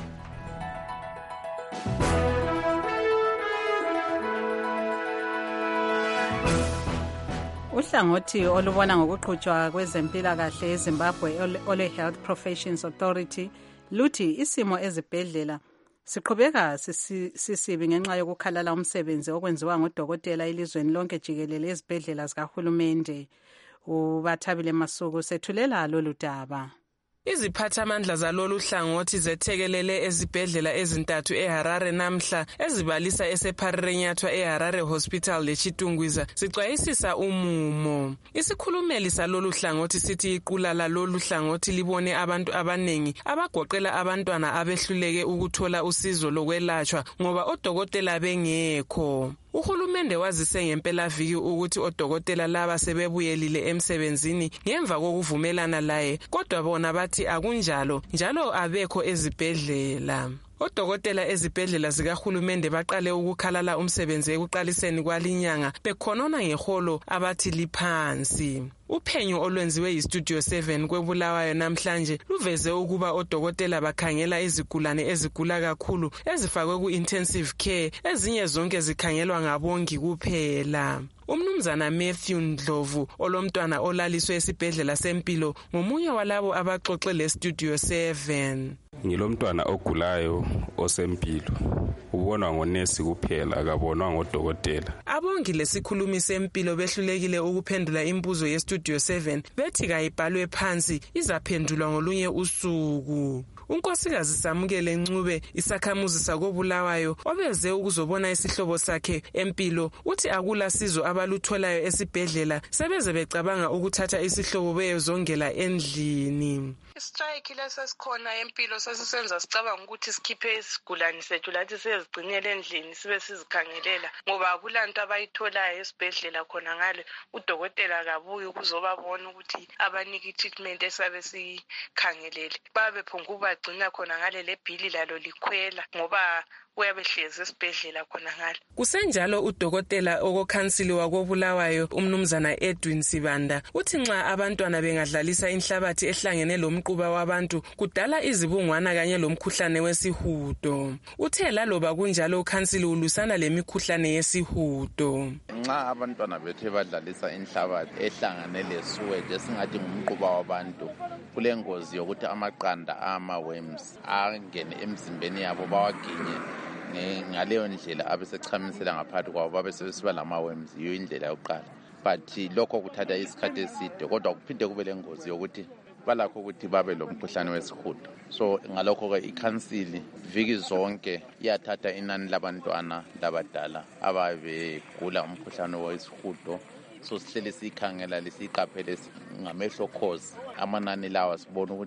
Speaker 3: Uhlangothi olubona ngokuqhutshwa kwezempilakahle eZimbabwe ole Health Professions Authority luthi isimo ezibhedlela siqhubeka sisibi ngenxa yokukhalala umsebenzi okwenziwa ngodokotela elizweni lonke jikelele ezibhedlela zikahulumende. Ubathabile Masuku sethulela lolu daba.
Speaker 15: Iziphathamandla zalolu hlangothi zethekelele ezibhedlela ezintathu eHarare namhla ezibalisa esePharirenyathwa eHarare Hospital leChitungwiza sixwayisisa umumo. Isikhulumeli salolu hlangothi sithi iqula lalolu hlangothi libone abantu abanengi abagoqela abantwana abehluleke ukuthola usizo lokwelatshwa ngoba odokotela bengekho. Uhulumende wazise ngempelaviki ukuthi odokotela laba sebebuyelile emsebenzini ngemva kokuvumelana laye, kodwa bona bathi akunjalo njalo abekho ezibhedlela. Odokotela ezibhedlela zikahulumende baqale ukukhalala umsebenzi ekuqaliseni kwalinyanga bekhonona ngeholo abathi liphansi. Uphenyo olwenziwe yi-Studio seven kweBulawayo namhlanje luveze ukuba odokotela bakhangela izigulane ezigula kakhulu ezifakwe ku-intensive care, ezinye zonke zikhangelwa ngabongi kuphela. Umnumzana Matthew Ndlovu olomntwana olaliswe esibhedlela sempilo ngomunye walabo abaxoxe le-Studio seven.
Speaker 16: Ngilomntwana ogulayo osempilo, ubonwa ngonesi kuphela akabonwa ngodokotela.
Speaker 15: Abongi lesikhulumi sempilo behlulekile ukuphendula imbuzo ye-Studio seven bethi kayibhalwe phansi izaphendulwa ngolunye usuku. Unkosikazi Samukele Ncube isakhamuzi sakoBulawayo obeze ukuzobona isihlobo sakhe empilo uthi akula sizo abalutholayo esibhedlela sebeze becabanga ukuthatha isihlobo beyezongela endlini.
Speaker 20: Strike lesesikhona empilo sesisenza sicabanga ukuthi sikhiphe isigulane sethu lathi sezigcinele endlini sibe sizikhangelela ngoba akulanto abayitholayo esibhedlela khona ngale udokotela kabuyi ukuzobabona ukuthi abaniki treatment esabe sikhangelele babe phonguba gcina khona ngale lebhili lalo likhwela ngoba uyabehlezi esibhedlela khona ngale.
Speaker 15: Kusenjalo udokotela okokhansili wakoBulawayo umnumzana Edwin Sibanda uthi nxa abantwana bengadlalisa inhlabathi ehlangene lomquba wabantu kudala izibungwana kanye lomkhuhlane wesihudo. Uthe laloba kunjalo ukhansili ulusana lemikhuhlane yesihudo.
Speaker 17: Nxa abantwana bethe badlalisa inhlabathi ehlangane lesuwede esingathi ngumquba wabantu kulengozi yokuthi amaqanda ama-worms angene emzimbeni yabo bawaginye ngaleyo ndlela abesechamisela ngaphakathi kwabo babe sebesiba lama-worms. Yiyo indlela yokuqala, but lokho kuthatha isikhathi eside kodwa kuphinde kube lengozi yokuthi balakho ukuthi babe lo mkhuhlane wesihudo. So ngalokho-ke ikhansili viki zonke iyathatha inani labantwana labadala ababegula umkhuhlane wesihudo, so sihlele siyikhangela lesiyiqaphele ngamehlo cause amanani lawa sibona ukuthi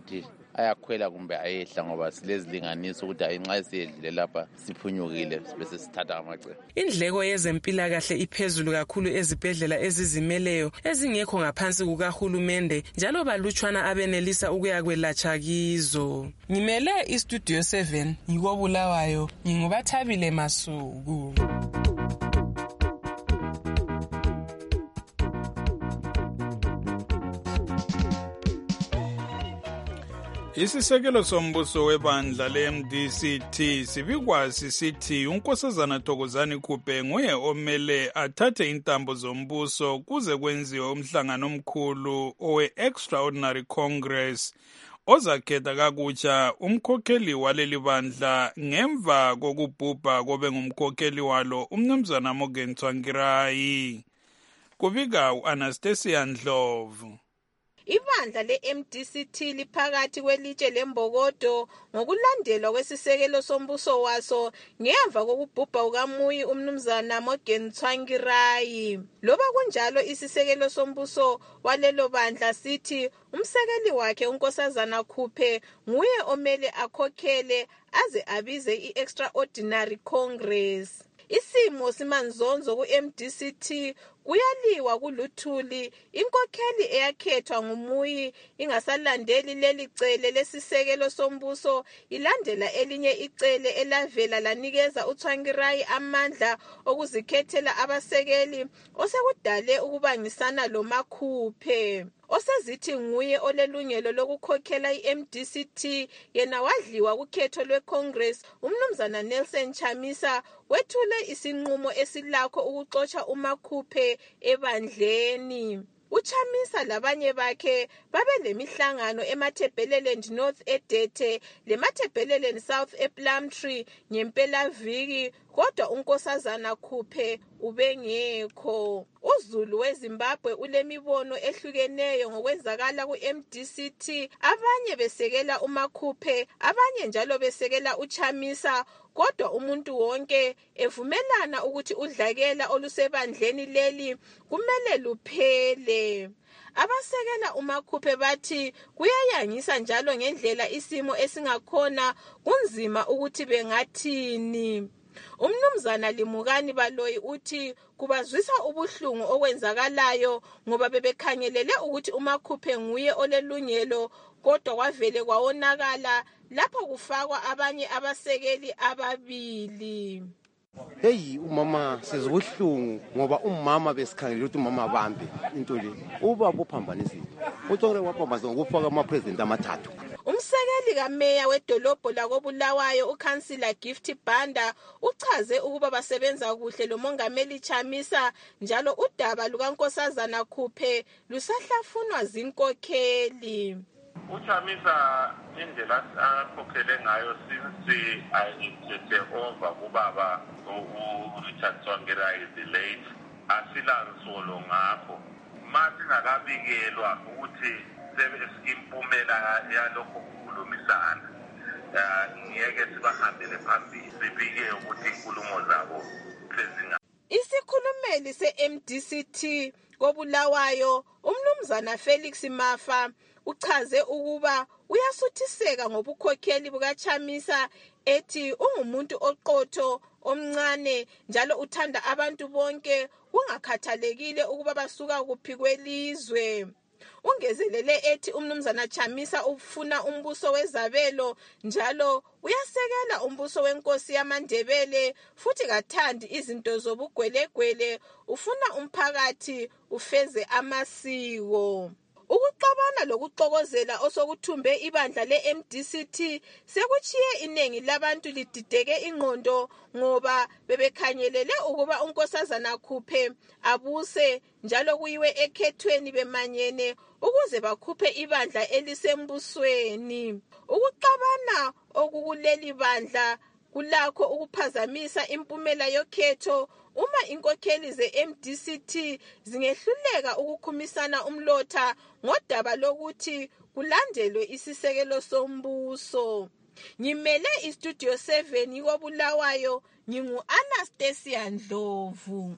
Speaker 17: ayakhwela kumbe ayehla ngoba silezilinganiso ukuthi hayi nxa siyedlile lapha siphunyukile bese sithatha amacebo.
Speaker 15: Indleko yezempilakahle iphezulu kakhulu ezibhedlela ezizimeleyo ezingekho ngaphansi kukahulumende njalo balutshwana abenelisa ukuya kwelatsha kizo. Ngimele iStudio seven yiko Bulawayo, ngingubathabile Masuku.
Speaker 10: Isisekelo sombuso webandla le-M D C T sibikwazi sithi uNkosazana Thokozani Khupe nguye omele athathe intambo zombuso kuze kwenziwe umhlangano omkhulu owe-Extraordinary Congress ozakhetha kakutsha umkhokheli waleli bandla ngemva kokubhubha kobe ngumkhokheli walo umnumzana Morgan Tsvangirai. Kubika u-Anastasia Ndlovu.
Speaker 4: Ibandla le-M D C T liphakathi kwelitshe lembokodo ngokulandelwa kwesisekelo sombuso waso ngemva kokubhubha kukaMuyi umnumzana Morgan Tsvangirai. Loba kunjalo isisekelo sombuso walelo bandla sithi umsekeli wakhe uNkosazana Khupe nguye omele akhokhele aze abize i-Extraordinary Congress. Isimo simanzonzo ku-M D C T kuyaliwa kuluthuli inkokheli eyakhethwa ngumuyi ingasalandeli leli cele lesisekelo sombuso ilandela elinye icele elavela lanikeza uTsvangirai amandla okuzikhethela abasekeli osekudale ukubangisana loMakhupe. Osezithi nguye olelungelo lokukhokhela i-M D C T yena wadliwa kukhetho lwe-Congress umnumzana Nelson Chamisa wethule isinqumo esilakho ukuxotsha uMakhupe ebandleni. Uchamisa labanye bakhe babe lemihlangano eMatabeleland North eDete leMatabeleland South ePlumtree ngempela viki kodwa uNkosazana Khupe ubengekho. UZulu weZimbabwe ulemibono ehlukeneyo ngokwenzakala ku-M D C T, abanye besekela uMakhupe abanye njalo besekela uChamisa kodwa umuntu wonke evumelana ukuthi udlakela olusebandleni leli kumele luphele. Abasekela uMakhupe bathi kuyayangisa njalo ngendlela isimo esingakhona kunzima ukuthi bengathini. Umnumzana Limukani Baloyi uthi kubazwisa ubuhlungu okwenzakalayo ngoba bebekhangelele ukuthi uMakhupe nguye olelungelo kodwa kwavele kwawonakala lapho kufakwa abanye abasekeli ababili.
Speaker 8: Hey umama sizibuhlungu ngoba umama besikhangela ukuthi umama bambe into le ubaba uphambanisile uTsongre waphambanisa ngokufaka ama president amathathu.
Speaker 4: Umsekeli kameya wedolobho lakoBulawayo uCouncillor Gift Banda uchaze ukuba basebenza kuhle lomongameli Chamisa njalo udaba lukaNkosazana Khupe lusahlafunwa zinkokheli.
Speaker 9: uChamisa indlela akhokhele ngayo since ayithethe over kubaba uRichard Tsvangirai the late asilansolo ngakho masingakabikelwa ukuthi impumela yalokho kukhulumisana ngeke sibahambele phambili sibike ukuthi inkulumo zabo phezinga.
Speaker 4: Isikhulumeli se-M D C T koBulawayo umnumzana Felix Mafa uchaze ukuba uyasuthiseka ngobukhokheli bukaChamisa ethi ungumuntu oqotho omncane njalo uthanda abantu bonke kungakhathalekile ukuba basuka kuphi kwelizwe. Ungezelele ethi umnumzana Chamisa ufuna umbuso wezabelo njalo uyasekela umbuso wenkosi yamaNdebele futhi kathandi izinto zobugwelegwele ufuna umphakathi ufeze amasiko. Ukuxabana lokuxokozela osokuthumbe ibandla le-M D C T sekuchiye inengi labantu lidideke ingqondo ngoba bebekhangelele ukuba uNkosazana Khupe abuse njalo kuyiwe ekhethweni bemanyene ukuze bakhuphe ibandla elisembusweni. Ukuxabana okukuleli bandla kulakho ukuphazamisa impumela yokhetho uma inkokheli ze-M D C T zingehluleka ukukhumisana umlotha ngodaba lokuthi kulandelwe isisekelo sombuso. Ngimele iStudio seven yikoBulawayo ngingu-Anastasia Ndlovu.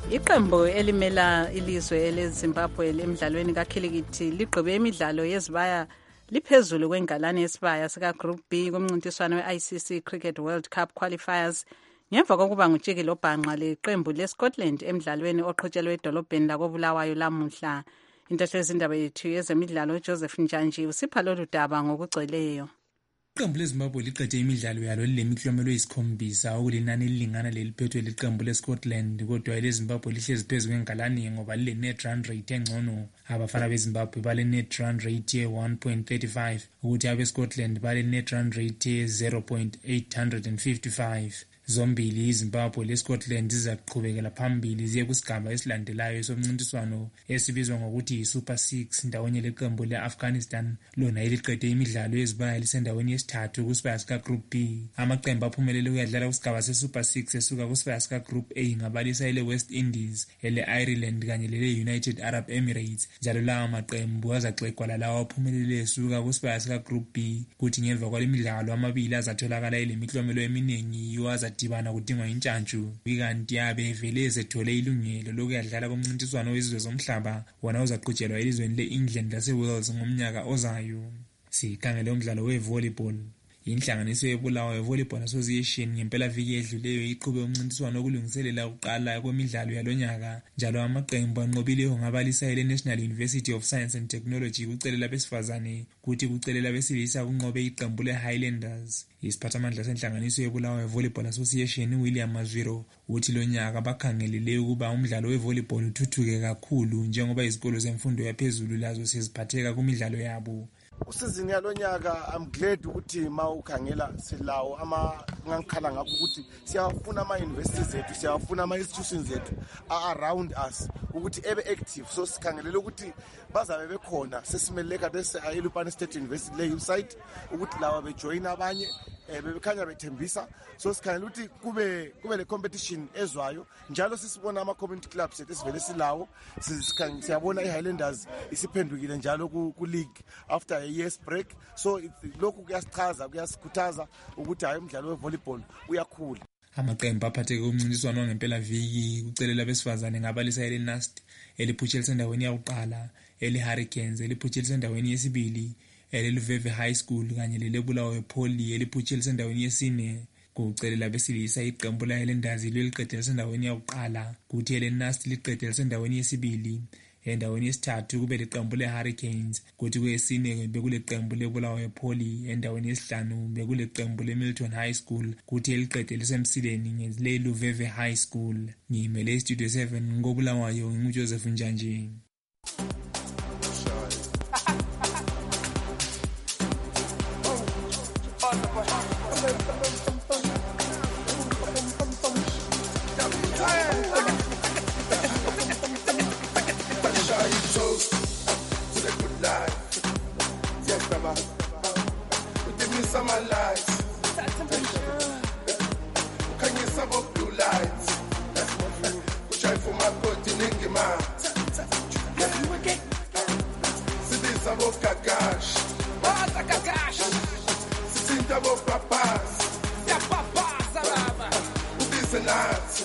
Speaker 3: Iqembu elimela ilizwe eleZimbabwe emidlalweni kakhilikithi ligqibe imidlalo yezibaya liphezulu kwengalane yesibaya sika Group B kumncintiswano we-I C C Cricket World Cup Qualifiers ngemva kokuba ngutshikile obhanqa leqembu leScotland emidlalweni oqhutshelwe edolobheni lakobulawayo lamuhla. Intatheli yezindaba yethu yezemidlalo uJoseph Njanji usipha lolu daba ngokugcweleyo.
Speaker 5: Iqembu leZimbabwe liqede imidlalo yalo lilemiklomelo eyisikhombisa okulinani elilingana leliphethwe liqembu leScotland, kodwa eleZimbabwe lihlezi phezu kwengalane ngoba lile net run rate engcono. Abafana beZimbabwe bale net run rate ye one point three five ukuthi abeScotland bale net run rate ye zero point eight five five. Zombili iZimbabwe leScotland zizaqhubekela phambili ziye kusigaba esilandelayo somncintiswano esibizwa ngokuthi yiSuper six ndawonye leqembu leAfghanistan lona eliqede imidlalo yezibaya lisendaweni yesithathu kusibaya sika Group B. Amaqembu aphumelele ukuyadlala kusigaba seSuper six esuka kusibaya sika Group A ngabalisa ele West Indies, ele Ireland kanye lele United Arab Emirates. Njalo lawa maqembu azaxegwa lalawa aphumelele esuka kusibaya sika Group B, kuthi ngemva kwalemidlalo amabili azatholakala ele miklomelo eminingi yowaza dibana kudingwa intshantshu. Ikanti yabe vele ezethole ilungelo lokuyadlala komncintiswano wezizwe zomhlaba wona uzaqhutshelwa elizweni leEngland laseWales ngomnyaka ozayo. Sikhangele umdlalo wevolleyball. Inhlanganiso yebulawayo Volleyball Association ngempela viki edluleyo iqhube umncintiswano okulungiselela ukuqala kwemidlalo yalonyaka, njalo amaqembu anqobileyo ngabalisa ele National University of Science and Technology kucelela besifazane kuthi kucelela besilisa kunqobe iqembu leHighlanders. Isiphathamandla senhlanganiso yebulawayo Volleyball Association William Mazwiro uthi lonyaka bakhangelele ukuba umdlalo wevolleyball uthuthuke kakhulu njengoba izikolo zemfundo yaphezulu lazo seziphatheka kumidlalo yabo.
Speaker 18: Usizini yalonyaka I'm glad ukuthi ma ukhangela silawo ama ngangikhala ngakho ukuthi siyafuna ama universities zethu, siyafuna ama institutions zethu around us ukuthi ebe active, so sikhangelele ukuthi bazabe bekhona sesimeleka bese ayilupani State University le website ukuthi lawa bejoin abanye bebekhanya bethembisa, so sikhangelele ukuthi kube kube le competition ezwayo. Njalo sisibona ama community clubs sethu sivele silawo, siyabona iHighlanders isiphendukile njalo ku league after a year's break, so lokhu kuyasichaza kuyasikhuthaza ukuthi hayi umdlalo wevolleyball uyakhula.
Speaker 5: Amaqembu aphatheke kumncintiswano ngempela viki kucelela besifazane ngabalisa ele Nast eliphutshela endaweni yakuqala, ele Hurricanes eliphutshela endaweni yesibili, ele Luveve High School kanye lele Bulawayo Poly eliphutshela endaweni yesine. Kucelela besilisa iqembu la Highlanders liqedela endaweni yakuqala, kuthi ele Nast liqedela endaweni yesibili. Endaweni yesithathu kube leqembu leHurricanes, kuthi kwesine bekuleqembu leBulawayo Poly, endaweni yesihlanu bekuleqembu leMilton High School, kuthi eliqede lisemsileni ngele Luveve High School. Ngimele Studio seven ngobulawayo nguJoseph Njanji.
Speaker 19: Some lights, can you some of blue lights? Which I for my coat in Ingema. Sitting some of Kakash, what's a Kakash? Sitting some of Papas, yeah, Papas, Araba, who is an art.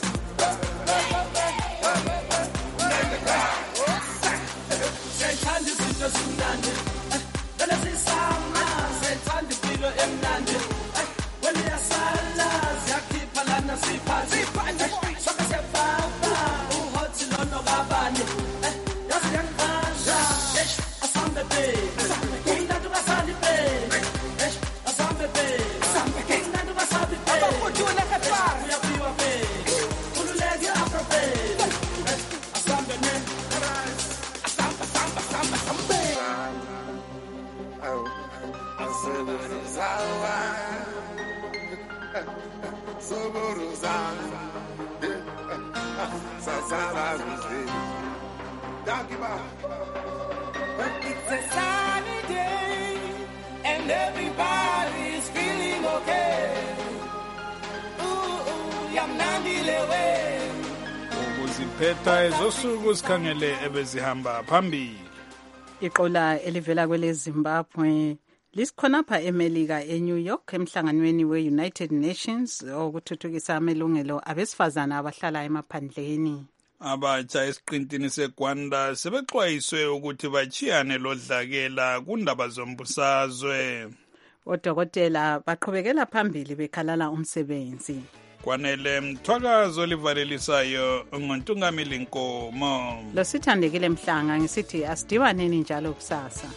Speaker 21: It's a sunny day and everybody's feeling okay. Ooh, ooh, yamnandilewe.
Speaker 10: Ukuziphetha ezosuku sikhangele ebezihamba phambili.
Speaker 3: Iqola elivela kwele Zimbabwe lisikhonapha eMelika eNew York emhlanganweni we-United Nations okuthuthukisa amalungelo abesifazana abahlala emaphandleni.
Speaker 10: abatsha esiqintini segwanda sebexwayiswe ukuthi bachiyane lodlakela kundaba zombusazwe.
Speaker 3: Odokotela baqhubekela phambili bekhalala umsebenzi.
Speaker 10: Kwanele Mthwakazi olivalelisayo ngontungameli Nkomo.
Speaker 3: Lo sithandekile Mhlanga ngisithi asidibaneni njalo kusasa.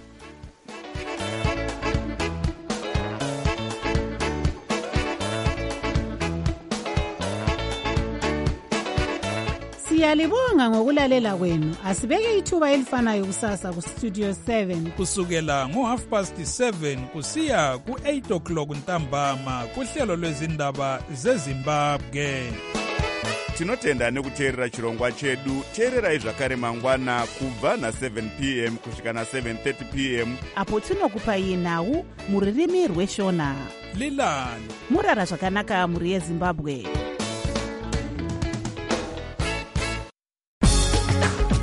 Speaker 4: Siyalibonga ngokulalela kwenu. Asibeke ithuba elifanayo kusasa ku Studio seven
Speaker 10: kusukela ngo half past seven kusiya ku eight o'clock ntambama kuhlelo lwezindaba zeZimbabwe.
Speaker 1: Tinotenda nekuteerera chirongwa chedu. Teererai zvakare mangwana kubva na seven p m kusvika na seven thirty p m
Speaker 4: apo tinokupai nhau muririmi rweshona.
Speaker 10: Lilani
Speaker 4: murara zvakanaka muri yeZimbabwe.